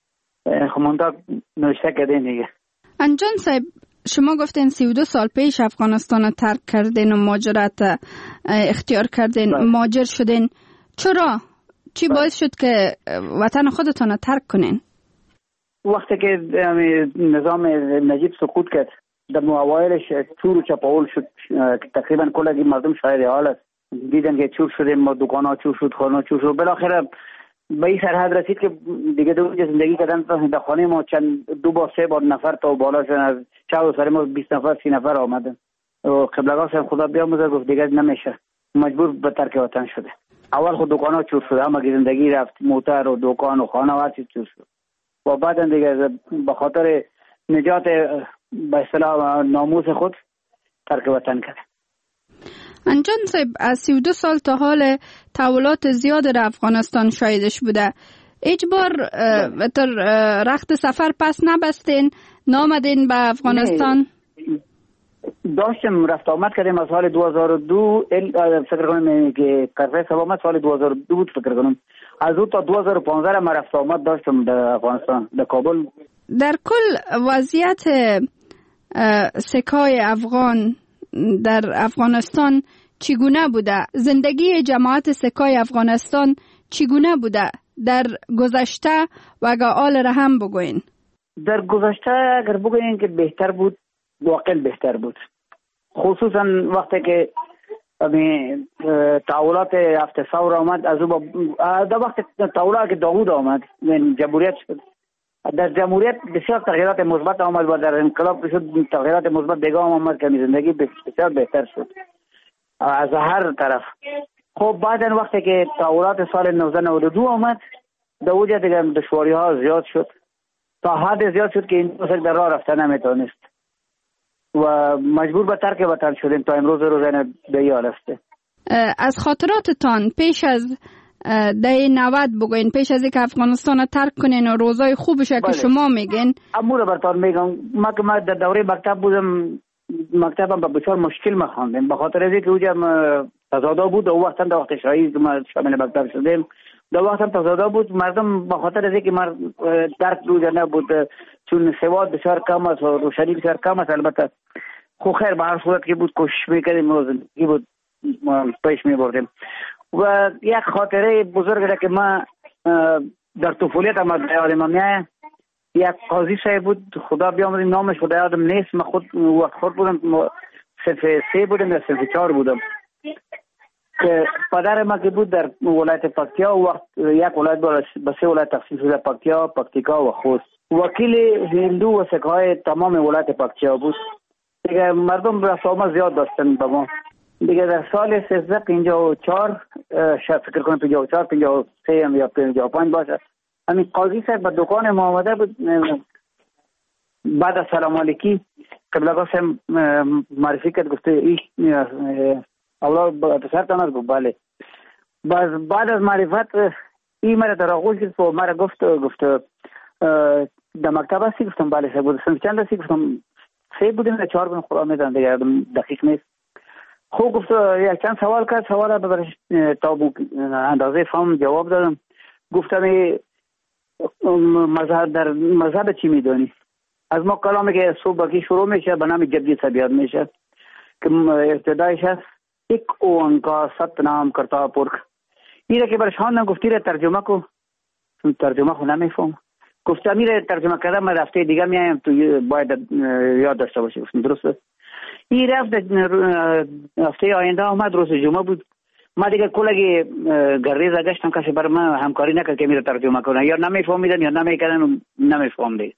خب منطقه نوشته کردیم دیگه. انجان صاحب، شما گفتین سی و دو سال پیش افغانستان رو ترک کردین و مهاجرت اختیار کردین، مهاجر شدین. چرا؟ چی باعث شد که وطن خودتان رو ترک کنین؟ وقتی که نظام نجیب سقوط کرد در اوایلش چور و چپاول شد، تقریبا کل مردم شاهد حال است، دیدن که چور شدیم، دکان ها چور شد، خانه چور شد، بالاخره به این سرحد رسید که دیگه دو زندگی کردن در خانه ما چند دو با سه بار نفر تا بالا شدن، از چهار سر ما بیست نفر سی نفر آمدن و قبلگاه صاحب خدا بیاموزه گفت دیگه نمیشه، مجبور به ترک وطن شده. اول خود دکان ها چور شد، اما زندگی رفت، موتر و دکان و خانه و هر چیز چور شد و بعد دیگه به خاطر نجات به اصطلاح ناموس خود ترک وطن کرد. انجان صاحب، از سی و دو سال تا حال تحولات زیاد در افغانستان شاهدش بوده. اجبار تر رخت سفر پس نبستین نامدین به افغانستان؟ داشتم رفت آمد کردیم از سال دو هزار و دو فکر کنم که قرفه سبا آمد سال دو هزار و دو بود فکر کنم. از او تا دو هزار و پانزده من رفت آمد داشتم در افغانستان در کابل. در کل وضعیت سکای افغان در افغانستان چگونه بوده؟ زندگی جماعت سکای افغانستان چگونه بوده در گذشته و اگر آل را هم بگوین؟ در گذشته اگر بگوین که بهتر بود، واقعا بهتر بود، خصوصا وقتی که تحولات هفت ثور آمد. از او در وقت تحولات که داوود آمد جمهوریت شد، در جمهوریت بسیار تغییرات مثبت آمد و در انقلاب شد تغییرات مثبت دیگه آمد که زندگی بسیار بهتر شد از هر طرف. خب بعدن وقتی که تحولات سال نوزده نود و دو آمد در اوجه دیگه دشواری ها زیاد شد تا حد زیاد شد که این دوست در راه رفتن نمیتونست و مجبور به ترک وطن شدیم تا امروز روزانه به این حال است. از خاطراتتان پیش از دهه نود بگوین، پیش از اینکه افغانستان رو ترک کنین و روزای خوبش که شما میگین. امور برتان میگم ما که ما در دوره مکتب بودم، مکتبم به بسیار مشکل ما خواندم به خاطر از اینکه اونجا تضاد بود. او وقتا در وقت شاهی ما شامل مکتب شدیم در وقتا تضاد بود. مردم به خاطر از اینکه ما درک اونجا نبود چون سواد بسیار کم است و روشنی بسیار کم است. البته خو خیر به هر صورت که بود کوشش میکردیم و زندگی بود پیش میبردیم. و یک خاطره بزرگ که ما در طفولیت ما یادم میاد، یک قاضی صاحب بود خدا بیامرزه نامش خدا یادم نیست. من خود وقت خود بودم صنف سه بودم یا صنف چهار بودم که پدر ما که بود در ولایت پکتیا و وقت یک ولایت به سه ولایت تقسیم شده، پکتیا، پکتیکا و خوست. وکیل هندو و سکهای تمام ولایت پکتیا بود. دیگه مردم رفت آمد زیاد داشتن با ما. دیگه در سال سیزده پنجاه و چهار شاید فکر کنم پنجاه و چهار پنجاه و سه یا پنجاه و پنج باشه، همین قاضی صاحب به دکان ما آمده بود. بعد از سلام علیکی قبلگاه صاحب معرفی کرد، گفته ای اولاد پسرتان است؟ گفت بله. بعد از معرفت این مرا در آغوش گرفت و مرا گفت گفت در مکتب هستی؟ گفتم بله صاحب. بود چند هستی؟ گفتم سه بودیم یا چهار بودیم خدا میدن دیگه دقیق نیست. خوب گفت یک چند سوال کرد، سوال برش تا اندازه فهم جواب دادم. گفتم مذهب در مذهب چی میدونی؟ از ما کلامی که صبح کی شروع میشه به نام جدی طبیعت میشه که ابتدایش هست یک اوانکار ست نام کرتا پرک. این که برش خواندم گفتی را ترجمه کو، ترجمه خو نمیفهم. گفتم میره ترجمه کردم من هفته دیگه میایم تو باید یاد داشته باشی. گفتم درسته. این رفت هفته آینده آمد، روز جمعه بود. ما دیگه کلگی گریزه گشتم کسی بر من همکاری نکرد که میره ترجمه کنه، یا نمیفهمیدن یا نمیکردن و نمیفهمیدن.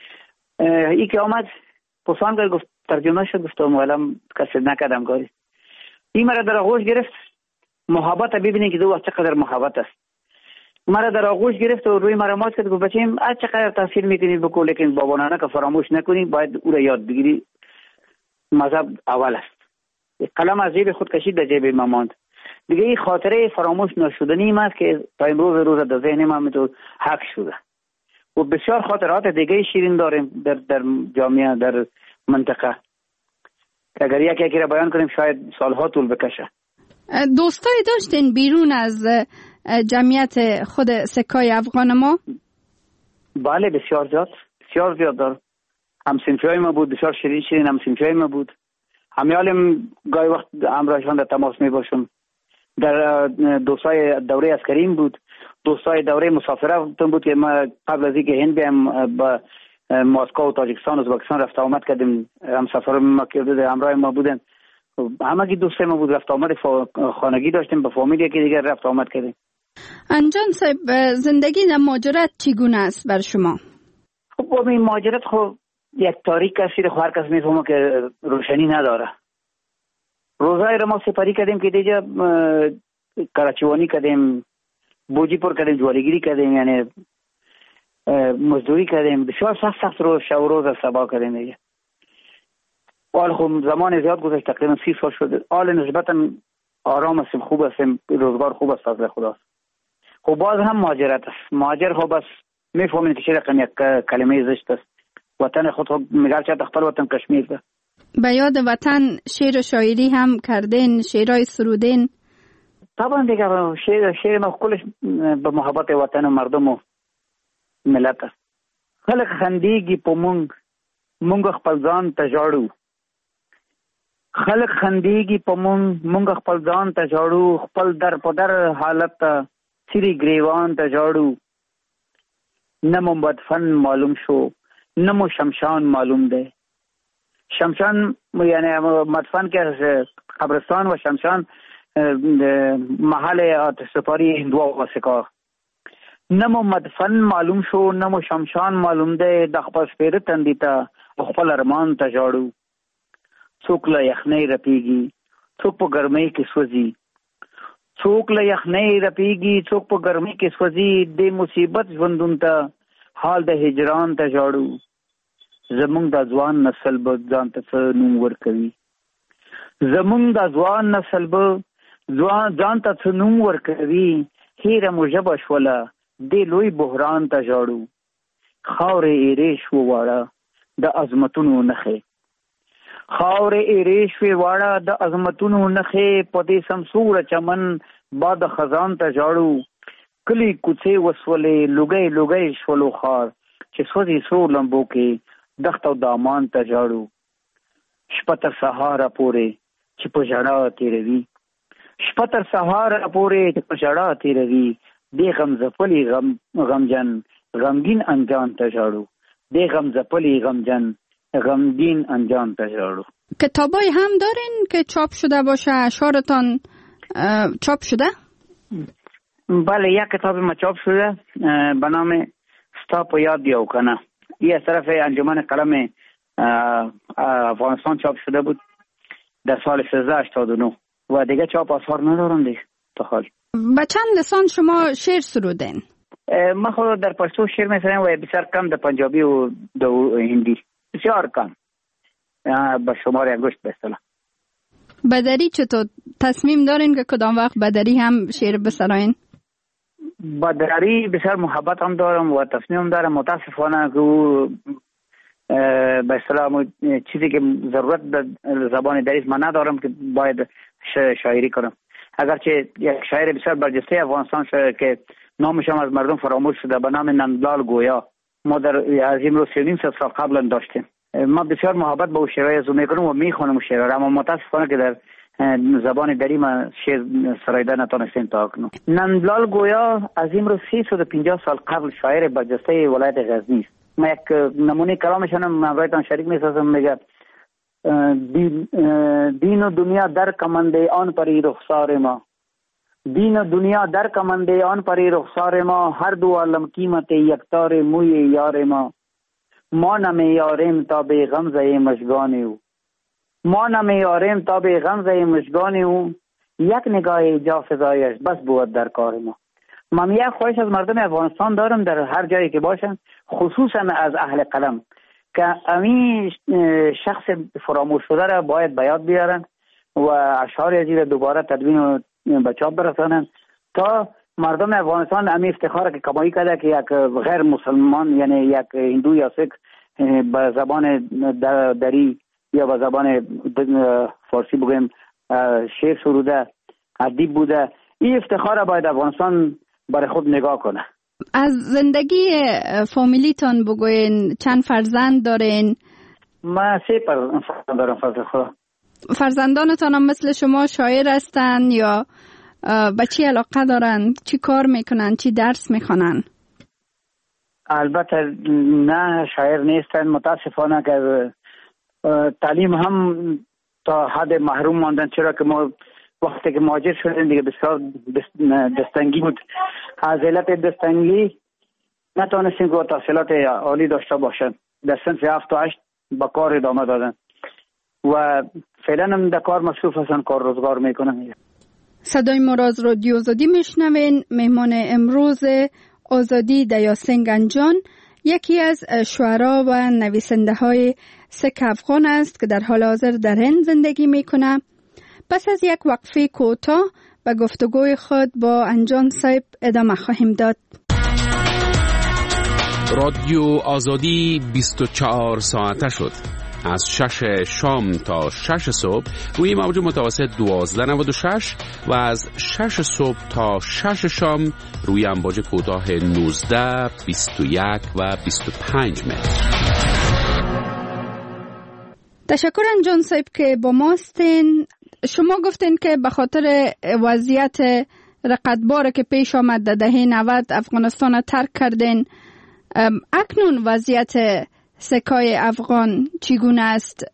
ای که آمد پسان کرد گفت ترجمه شد. گفتم الان کسی نکردم کاری. این مرا در آغوش گرفت، محبت ببینید که دو وقت چقدر محبت است. مرا در آغوش گرفت و روی مرا ماچ کرد. گفت بچه‌ام هر چقدر تحصیل میکنی بکن لیکن بابانانه که فراموش نکنی، باید او را یاد بگیری. مذهب اول است. قلم از جیب خود کشید در جیب ما ماند. دیگه این خاطره فراموش نشدنی این است که تا امروز روز در ذهن ما تو حق شده. و بسیار خاطرات دیگه شیرین داریم در در جامعه در منطقه که اگر یکی یکی را بیان کنیم شاید سالها طول بکشه. دوستای داشتین بیرون از جمعیت خود سکای افغان ما؟ بله بسیار زیاد، بسیار زیاد دار. همسنفیای ما بود، بسیار شیرین شیرین همسنفیای ما بود. همیالم گاهی وقت همراهشان در تماس می باشم. در دوستای دوره عسکریم بود، دوستای دوره مسافره بود که ما قبل از اینکه هند بیام با مسکو و تاجیکستان و ازبکستان رفت آمد کردیم. همسفر ما که همراه ما بودن، همگی دوستای ما بود. رفت آمد خانگی داشتیم با فامیلی که دیگر رفت آمد کردیم. انجان صاحب زندگی در مهاجرت چگونه است بر شما؟ خب این مهاجرت خب یک تاریک کسی هر کس میفهمه که روشنی نداره. روزای را ما سپاری کردیم که دیگه کراچوانی کردیم، بوجی پر کردیم، جواریگیری کردیم، یعنی مزدوری کردیم. بسیار سخت سخت روز شب و روز سبا کردیم دیگه. حال خب زمان زیاد گذشت، تقریبا سی سال شده. حال نسبتا آرام هستیم، خوب هستیم، روزگار خوب است فضل خداست. خب باز هم مهاجرت است. مهاجر خب بس میفهمین که چه رقم یک کلمه زشت است. وطن خود خب میگه چه خپل وطن کشمیر ده. به یاد وطن شعر و شاعری هم کردین، شعرهای سرودین؟ طبعا دیگه شعر شعر ما کلش به محبت وطن و مردم و ملت است. خلق خندیږي په مونږ مونږ خپل ځان ته ژاړو. خلق خندیږي په مونږ مونږ خپل ځان ته ژاړو. خپل در په در حالت ته سری گریوان ته ژاړو. نه مو مدفن معلوم شو نه مو شمشان معلوم ده. شمشان یعنی مدفن که قبرستان و شمشان محل آتش سپاری هندوا و سکا. نمو مدفن معلوم شو نمو شمشان معلوم ده. د خپل سپیره تندی ته خپل ارمان ته ژاړو. څوک له یخنۍ رپیږي څوک په ګرمۍ کې سوځي. څوک له یخنۍ رپیږي څوک په ګرمۍ کې سوځي. د مصیبت ژوندون ته حال د هجران ته ژاړو. زمونږ د ځوان نسل به ځان ته څه نوم ورکوي. زمونږ د ځوان نسل به ځوان ځان ته څه نوم ورکوي. هیره مو ژبه شوله دې لوی بحران ته ژاړو. خاورې ایرې شوې واړه د عظمتونو نښې. خاورې ایرې شوې واړه د عظمتونو نښې. په دې سمسوره چمن باد خزان ته ژاړو. کلی کوڅې وسولې لوګۍ لوګۍ شولو خار چې سوځي سرو لمبو کې دښت او دامان ته ژاړو. شپه تر سهاره پورې چې په ژړا تېروي. شپه تر سهاره پورې چې په ژړا تېروي. دې غم ځپلي غم غمجن غمگین انجام ته ژاړو. دې غم ځپلي غمجن غمگین انجام ته ژاړو. کتابای هم دارین که چاپ شده باشه؟ اشعارتان چاپ شده؟ بله یک کتاب ما چاپ شده به نام ستا په یاد یو کنه. این از طرف انجمن قلم افغانستان چاپ شده بود در سال سیزده هشتاد و نه و دیگه چاپ آثار ندارم دیگه تا حال. با چند لسان شما شعر سرودین؟ ما خود در پشتو شعر میسرم و بسیار کم در پنجابی و در هندی. بسیار کم به شمار انگشت به اصطلاح. بدری چطور تصمیم دارین که کدام وقت بدری هم شعر بسراین؟ بدری بسیار محبت هم دارم و تصمیم دارم. متاسفانه که او به اصطلاح چیزی که ضرورت به زبان دری من ندارم که باید شاعری کنم. اگرچه یک شاعر بسیار برجسته افغانستان شده که نامش هم از مردم فراموش شده به نام نندلال گویا ما در از این رو سیونیم سال قبلا داشتیم. ما بسیار محبت به او شعرهای از او میکنم و میخونم او شعرها، اما متاسفانه که در زبان دری ما شعر سرایده نتونستیم تا کنم. نندلال گویا از این رو سیصد و پنجاه سال قبل شاعر برجسته ولایت غزنی است. ما یک نمونه کلامشان هم برایتان شریک میسازم. میگه دین, دین و دنیا در کمنده آن پری رخسار ما. دین و دنیا در کمنده آن پری رخسار ما. هر دو عالم قیمت یکتار موی یار ما. ما نمیاریم تا به غمزه مژگان او. ما نمیاریم تا به غمزه مژگان او. یک نگاه جا فضایش بس بود در کار ما. من یک خواهش از مردم افغانستان دارم در هر جایی که باشن، خصوصا از اهل قلم، که امی شخص فراموش شده را باید به یاد بیارن و اشعار ازی را دوباره تدوین و به چاپ برسانن تا مردم افغانستان امی افتخار که کمایی کرده که یک غیر مسلمان یعنی یک هندو یا سیک به زبان دری یا به زبان فارسی بگویم شعر سروده، ادیب بوده، این افتخار باید افغانستان برای خود نگاه کنه. از زندگی فامیلیتان بگوین، چند فرزند دارین؟ ما سه فرزند دارم فضل خدا. فرزندانتان هم مثل شما شاعر هستن یا به چی علاقه دارن؟ چی کار میکنن؟ چی درس میخوانن؟ البته نه شاعر نیستن، متاسفانه که تعلیم هم تا حد محروم ماندن، چرا که ما وقتی که مهاجر شدیم دیگه بسیار دستنگی بود. از علت دستنگی نتونستیم که تحصیلات عالی داشته باشن. در صنف هفت و هشت با کار ادامه دادن و فعلا هم در کار مصروف هستن، کار روزگار میکنن. صدای ما را از رادیو آزادی میشنوین. مهمان امروز آزادی دیاسین گنجان یکی از شعرا و نویسنده های سک افغان است که در حال حاضر در هند زندگی میکنه. پس از یک وقفه کوتاه به گفتگوی خود با انجان صاحب ادامه خواهیم داد. رادیو آزادی بیست و چهار ساعته شد. از شش شام تا شش صبح روی موج متوسط دوازده نود و شش و از شش صبح تا شش شام روی امواج کوتاه نوزده، بیست و یک و بیست و پنج متر. تشکر انجان صاحب که با ما هستین. شما گفتین که به خاطر وضعیت رقتبار که پیش آمد در دهه نود افغانستان ترک کردین. اکنون وضعیت سکای افغان چگونه است؟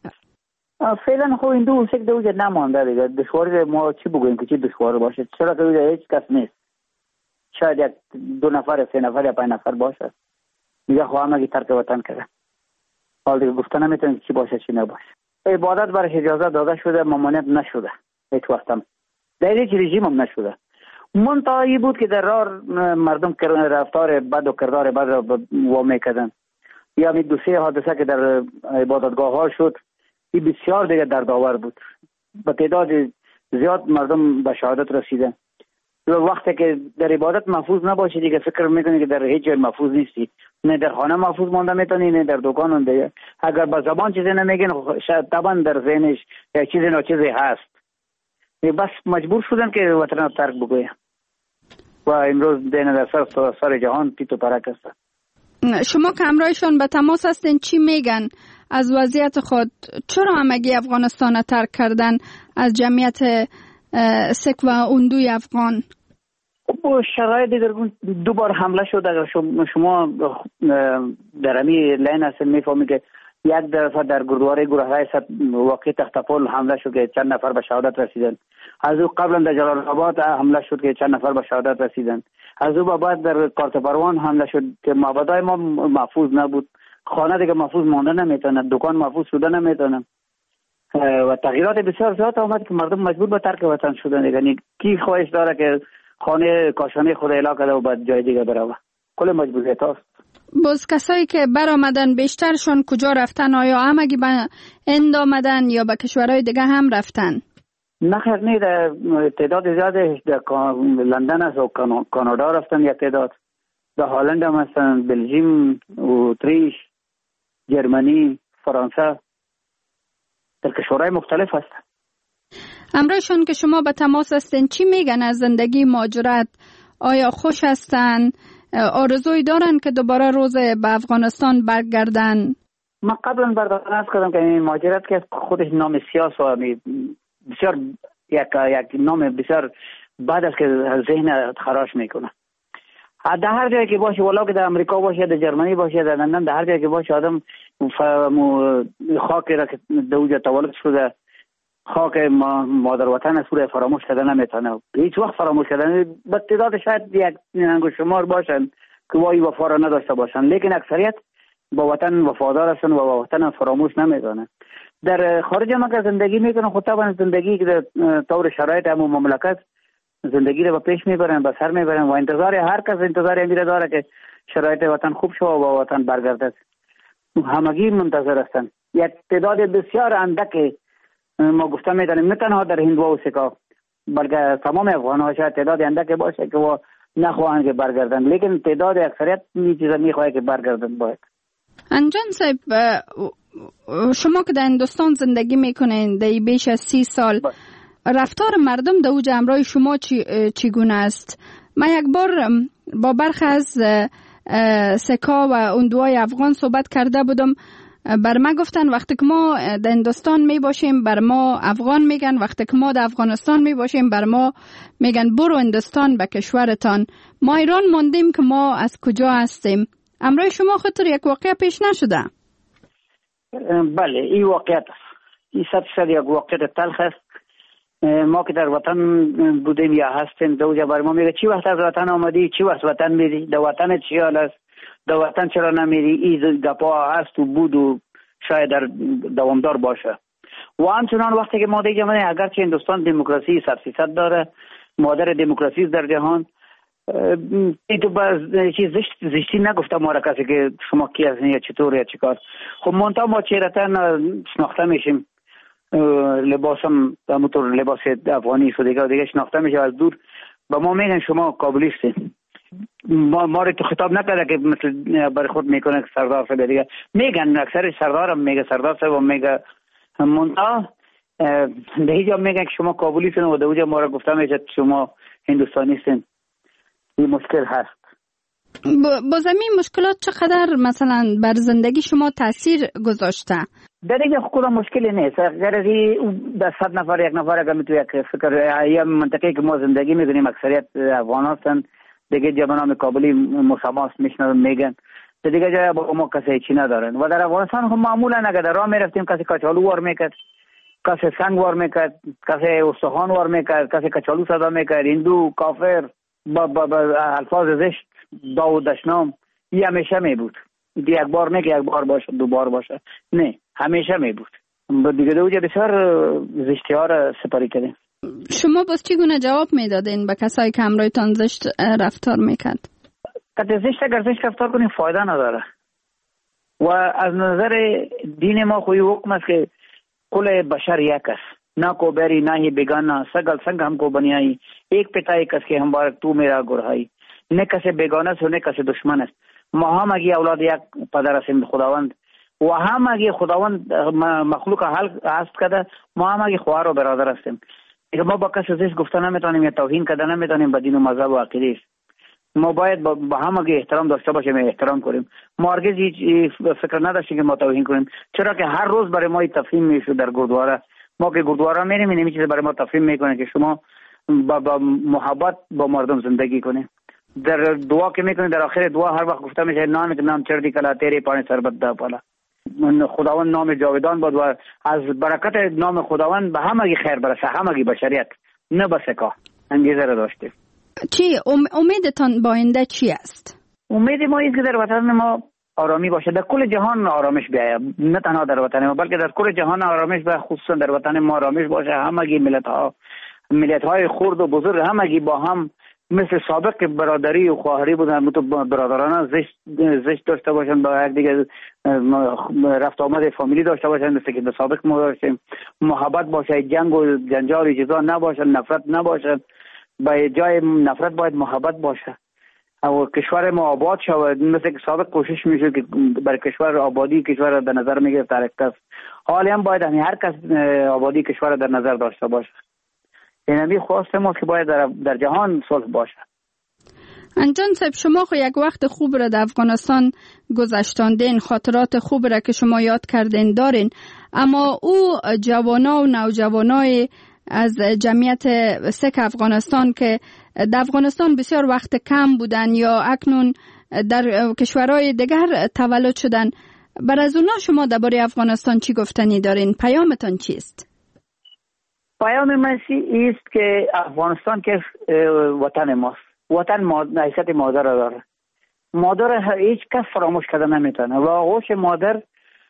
فعلا خب این دو سک دوجه نمانده دیگه. دشواری ما چی بگوییم که چی دشوار باشه؟ چرا که دوجه هیچ کس نیست. شاید یک دو نفر سه نفر یا پنج نفر باشه. میگه خواهمگی ترک وطن کرده. حال دیگه گفته نمیتونیم چی باشه چی نباشه. عبادت برش اجازه داده شده، ممانعت نشده هیچ وقتم. در هیچ رژیم هم نشده. منتهایی بود که در راه مردم رفتار بد و کردار بد را وامی کردن. یا می دو سه حادثه که در عبادتگاه ها شد، این بسیار دیگه دردآور بود. به تعداد زیاد مردم به شهادت رسیدن. وقتی که در عبادت محفوظ نباشی دیگه فکر میکنی که در هیچ جای محفوظ نیستی. نه در خانه محفوظ مانده میتونی، نه در دکان مانده. اگر به زبان چیزی نمیگن شاید طبعا در ذهنش یا چیزی نه چیزی هست. بس مجبور شدن که وطن را ترک بگویم. و امروز دین در سر سر جهان پیت و پرک است. شما که همراهشان به تماس هستین چی میگن از وضعیت خود؟ چرا همگی افغانستان را ترک کردن از جمعیت سک و اندوی افغان؟ خب شرایط دیگرگون دو بار حمله شد. اگر شما در امی لین هستین میفهمید که یک دفعه در گردواره گروهرای واقع تختپل حمله شد که چند نفر به شهادت رسیدن. از او قبلا در جلال آباد حمله شد که چند نفر به شهادت رسیدن. از او بعد در کارت پروان حمله شد که معبدای ما محفوظ نبود. خانه دیگه محفوظ مانده نمیتونه، دکان محفوظ شده نمیتونه و تغییرات بسیار زیاد آمد که مردم مجبور به ترک وطن شدن. یعنی کی خواهش داره که خانه کاشانه خود اعلا کرده و بعد جای دیگه بره؟ کل مجبوریت هست. باز کسایی که برآمدن بیشترشون کجا رفتن؟ آیا همگی به هند آمدن یا به کشورهای دیگه هم رفتن؟ نه خیر نه، در تعداد زیاده در لندن است و کانادا رفتن. یک تعداد در هلند هم هستن، بلژیم، اتریش، جرمنی، فرانسه، در کشورهای مختلف هستن. همراهشون که شما به تماس هستین چی میگن از زندگی مهاجرت؟ آیا خوش هستن؟ آرزوی دارن که دوباره روز به افغانستان برگردن؟ من قبلا برداشت کردم که این مهاجرت که خودش نام سیاس و بسیار یک یک نام بسیار بعد از که ذهن خراش میکنه. در هر جایی که باشه، ولو که در امریکا باشه، در جرمنی باشه، در لندن، در هر جایی که باشه آدم خاک را که در اونجا تولد شده، خاک مادر وطن سوره فراموش کردن نمیتونه. هیچ وقت فراموش کردن. به تعداد شاید یک انگشت شمار باشن که وای وفا را نداشته باشن، لیکن اکثریت با وطن وفادار هستن و با وطن فراموش نمیکنن. در خارج ما که زندگی میکنن، خود طبعا زندگی که در طور شرایط همون مملکت زندگی رو به پیش میبرن، به سر میبرن و انتظار هر کس انتظار میره داره که شرایط وطن خوب شه و با وطن برگردد. همگی منتظر هستن. یک تعداد بسیار اندک ما گفتم میدانیم، نه تنها در هندوا و سکا بلکه تمام افغان ها شاید تعداد اندک باشه که و نخواهند که برگردن، لیکن تعداد اکثریت این چیزا میخواه که برگردن. باید انجان صاحب، شما که در هندوستان زندگی میکنین در بیش از سی سال، رفتار مردم در اوج همراه شما چگونه است؟ من یک بار با برخی از سکا و اندوهای افغان صحبت کرده بودم. بر ما گفتن وقتی که ما در هندوستان می باشیم بر ما افغان میگن، وقتی که ما در افغانستان می باشیم بر ما میگن برو هندوستان به کشورتان. ما ایران موندیم که ما از کجا هستیم. امروز شما خاطر یک واقعه پیش نشده؟ بله، این واقعیت است. این صد درصد یک واقعیت تلخ است. ما که در وطن بودیم یا هستیم، دوجه بر ما میگه چی وقت از وطن آمدی، چی وقت وطن میری، در وطن چی حال است، در وطن چرا نمیری. این گپا هست و بود و شاید در دوامدار باشه. و همچنان وقتی که ما دیگه من اگرچه هندوستان دموکراسی صد فیصد داره، مادر دموکراسی در جهان، این تو باز چیز زشت زشتی نگفته ما را کسی که شما کی هستین یا چطور یا چیکار. خب منتها ما چهرتن شناخته میشیم. لباسم همونطور لباس افغانی است و دیگه دیگه شناخته میشه از دور. به ما میگن شما کابلیستین. ما ما رو تو خطاب نکرده که مثل برای خود میکنه که سردار صاحب دیگه میگن، اکثر سردارم میگه سردار صاحب میگه منتها به هیچ جا میگن که شما کابلیستین و دوجا ما رو گفته میشه شما هندوستانیستین. این مشکل هست. با زمین مشکلات چقدر مثلا بر زندگی شما تاثیر گذاشته؟ در دیگه خود مشکلی نیست. اگر از ده صد نفر یک نفر اگر میتونه یک فکر یا منطقه که ما زندگی میکنیم اکثریت افغان هستن، دیگه جا به نام کابلی مساماس میشنن میگن، دیگه جا با ما کسی چی ندارن. و در افغانستان هم معمولا اگر در راه میرفتیم کسی کچالو وار میکرد، کسی سنگ وار میکرد، کسی استخوان وار میکرد، کسی کچالو صدا میکرد، هندو، کافر، با, با, با الفاظ زشت، داو دشنام. این همیشه می بود. یک بار نه که یک بار باشه دو بار باشه، نه همیشه می بود. دیگه دوجه بسیار زشتی ها را سپاری کردیم. شما باز چگونه جواب میدادین به کسایی که همراهتان زشت رفتار میکرد؟ که زشت اگر زشت رفتار کنیم فایده نداره. و از نظر دین ما خوی حکم است که کل بشر یک است. ना को बैरी ना ही बेगाना, सगल संग हमको बनियाई, एक पिता एक कस के हम बार तू मेरा गुरहाई, ने कसे बेगाना से ने कसे दुश्मन است. ما هم اگه اولاد یک پدر هستیم خداوند و هم اگه خداوند مخلوق حل هست کده، ما هم اگه خواهر و برادر هستیم. اگه ما با کسی زشت گفته نمیتونیم یا توهین کرده نمیتونیم به دین و مذهب و عقیده است. ما باید با هم اگه احترام داشته باشیم احترام کنیم. ما هرگز هیچ فکر نداشتیم که ما توهین کنیم، چرا که هر روز برای ما تفهیم میشه در گردواره. ما که گردواره میریم این چیز برای ما تفهیم میکنه که شما با, با محبت با مردم زندگی کنید. در دعا که میکنید در آخر دعا هر وقت گفته میشه نام نام چردی کلا تیری پانی سربت ده پالا. خداوند نام جاودان بود و از برکت نام خداوند به همگی خیر برسه، همگی بشریت، نه بسکا. انگیزه را داشته. چی امیدتان با آینده چی است؟ امید ما است که در وطن ما آرامی باشه، در کل جهان آرامش بیاید، نه تنها در وطن ما بلکه در کل جهان آرامش باشه، خصوصا در وطن ما آرامش باشه. همگی ملت ها ملت های خرد و بزرگ همگی با هم مثل سابق که برادری و خواهری بودن، تو برادرانه زشت زشت داشته باشن، با یک دیگه رفت آمد فامیلی داشته باشن مثل که در سابق ما داشتیم. محبت باشه، جنگ و جنجال چیزا نباشه، نفرت نباشه. با جای نفرت باید محبت باشه و کشور ما آباد شود مثل که سابق کوشش میشه که برای کشور آبادی کشور در نظر میگرفت هر کس. حالی هم باید هر کس آبادی کشور در نظر داشته باشه. این همی خواست ما که باید در, در جهان صلح باشه. انجان صاحب، شما خو یک وقت خوب را در افغانستان گذشتاندین، خاطرات خوب را که شما یاد کردین دارین، اما او جوانا و نوجوانای از جمعیت سک افغانستان که در افغانستان بسیار وقت کم بودن یا اکنون در کشورهای دیگر تولد شدن، بر از اونا شما درباره افغانستان چی گفتنی دارین؟ پیامتان چیست؟ پیام من است که افغانستان که وطن ماست. وطن حیثیت مادر داره. مادر هیچ کس فراموش کرده نمیتونه و آغوش مادر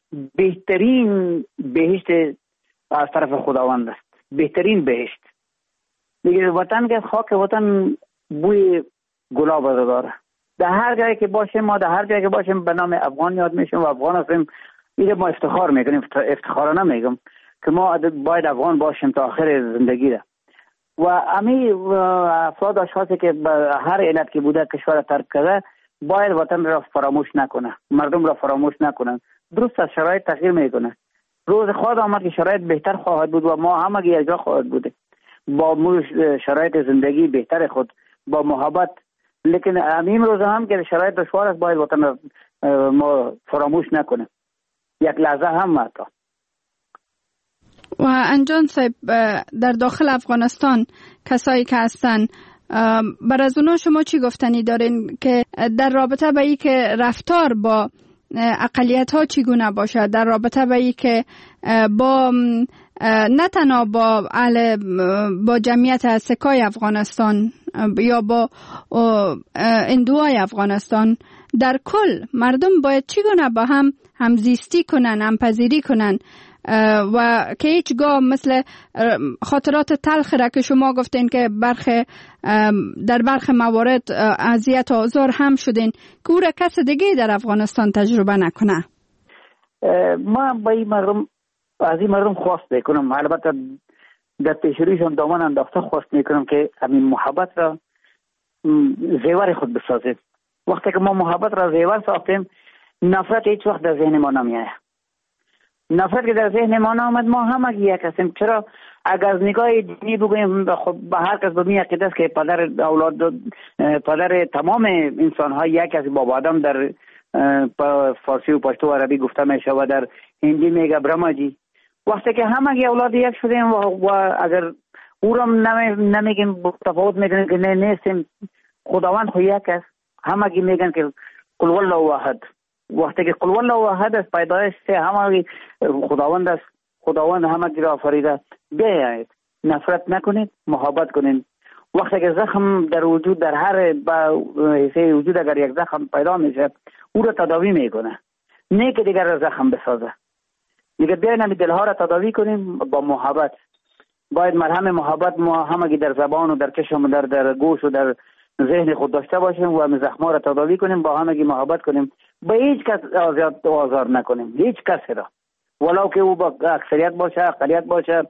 بهترین بهشت از طرف خداوند است. بهترین بهشت. دیگه وطن که خاک وطن بوی گلاب داره. در هر جایی که باشیم ما در هر جایی که باشیم به نام افغان یاد میشیم و افغان هستیم. اینو ما افتخار میکنیم، افتخارانه میگم که ما باید افغان باشیم تا آخر زندگی ده. و امی افراد اشخاصی که هر علت که بوده کشور ترک کرده باید وطن را فراموش نکنه، مردم را فراموش نکنه. درست از شرایط تغییر میکنه. روز خواهد آمد که شرایط بهتر خواهد بود و ما همگی یک جا خواهد بود با شرایط زندگی بهتر خود با محبت. لیکن امیم روز هم که شرایط دشوار است باید وطن را ما فراموش نکنه یک لحظه هم حتی. و انجان صاحب، در داخل افغانستان کسایی که هستن بر از اونا شما چی گفتنی دارین که در رابطه با ای که رفتار با اقلیت ها چگونه باشه، در رابطه با ای که با نه تنها با اهل با جمعیت سکای افغانستان یا با هندوهای افغانستان، در کل مردم باید چگونه با هم همزیستی کنن، همپذیری کنن و که هیچگاه مثل خاطرات تلخ را که شما گفتین که برخی در برخی موارد اذیت و آزار هم شدین که او را کس دیگه در افغانستان تجربه نکنه. ما با این مردم از این مردم خواست میکنم، البته در پیشرویشان دامن انداخته خواست میکنم که همین محبت را زیور خود بسازید. وقتی که ما محبت را زیور ساختیم، نفرت هیچ وقت در ذهن ما نمیاد. نفرت که در ذهن ما نامد، ما همه یک هستیم. چرا؟ اگر از نگاه دینی بگوییم، خب به هر کس به می عقیده است که پدر اولاد، پدر تمام انسان ها یک از بابا آدم در فارسی و پشتو و عربی گفته میشه و در هندی میگه برهماجی. وقتی که همه اولاد یک شدیم و, و اگر او را نمیگیم تفاوت میکنیم که نه نیستیم، خداوند خو یک است، همه میگن که قل والله واحد. وقتی که قل والله واحد است، پیدایش همه خداوند است، خداوند همه را آفریده. بیایید نفرت نکنید، محبت کنید. وقتی که زخم در وجود، در هر حصه وجود اگر یک زخم پیدا میشه، او را تداوی میکنه، نه که دیگر زخم بسازه. دیگه بیاین همین دلها را تداوی کنیم با محبت. باید مرهم محبت ما همگی در زبان و در چشم و در در گوش و در ذهن خود داشته باشیم و همین زخم‌ها را تداوی کنیم، با همگی محبت کنیم، به هیچ کس آزاد و آزار نکنیم، هیچ کس را، ولو که او با اکثریت باشه، اقلیت باشه،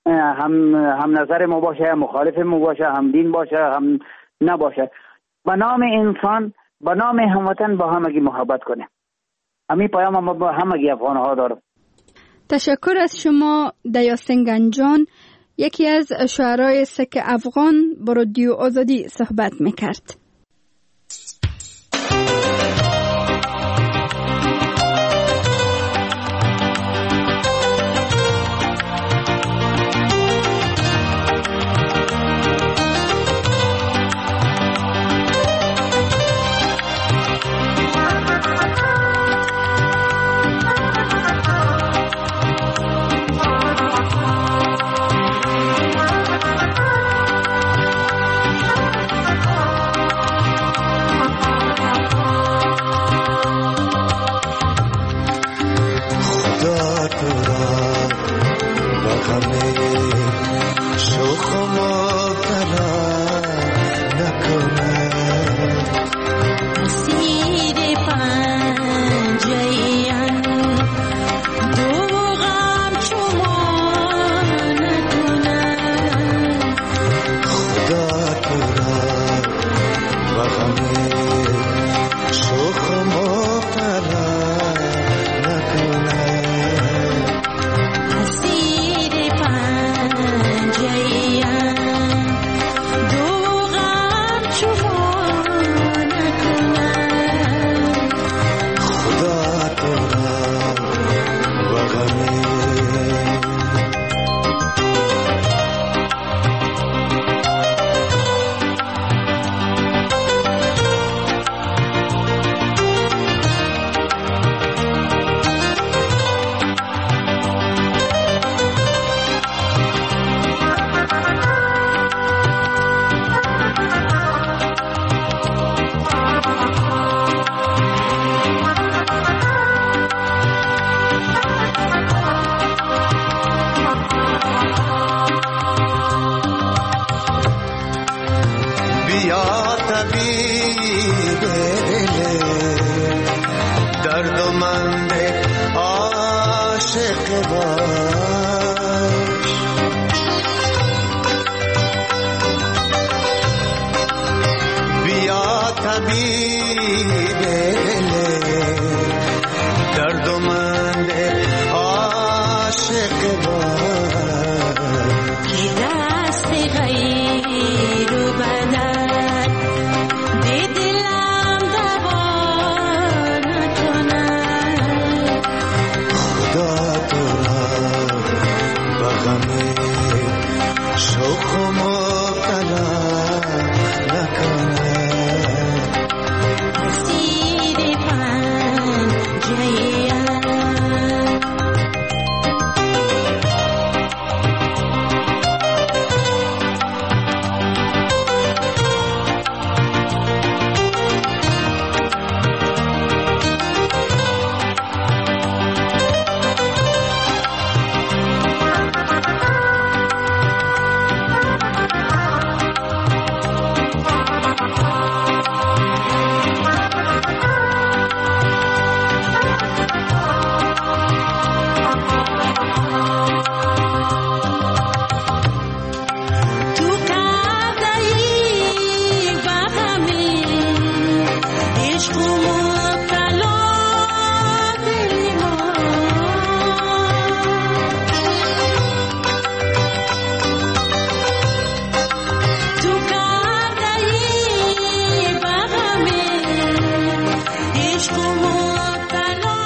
هم هم نظر ما باشه، مخالف ما باشه، هم دین باشه، هم نباشه. به نام انسان، به نام هموطن با همگی محبت کنیم. همین پیام ما با همگی افغان‌ها دارم. تشکر از شما دیا سنگنجان، یکی از شاعرای سک افغان، با رادیو آزادی صحبت میکرد. Yeah.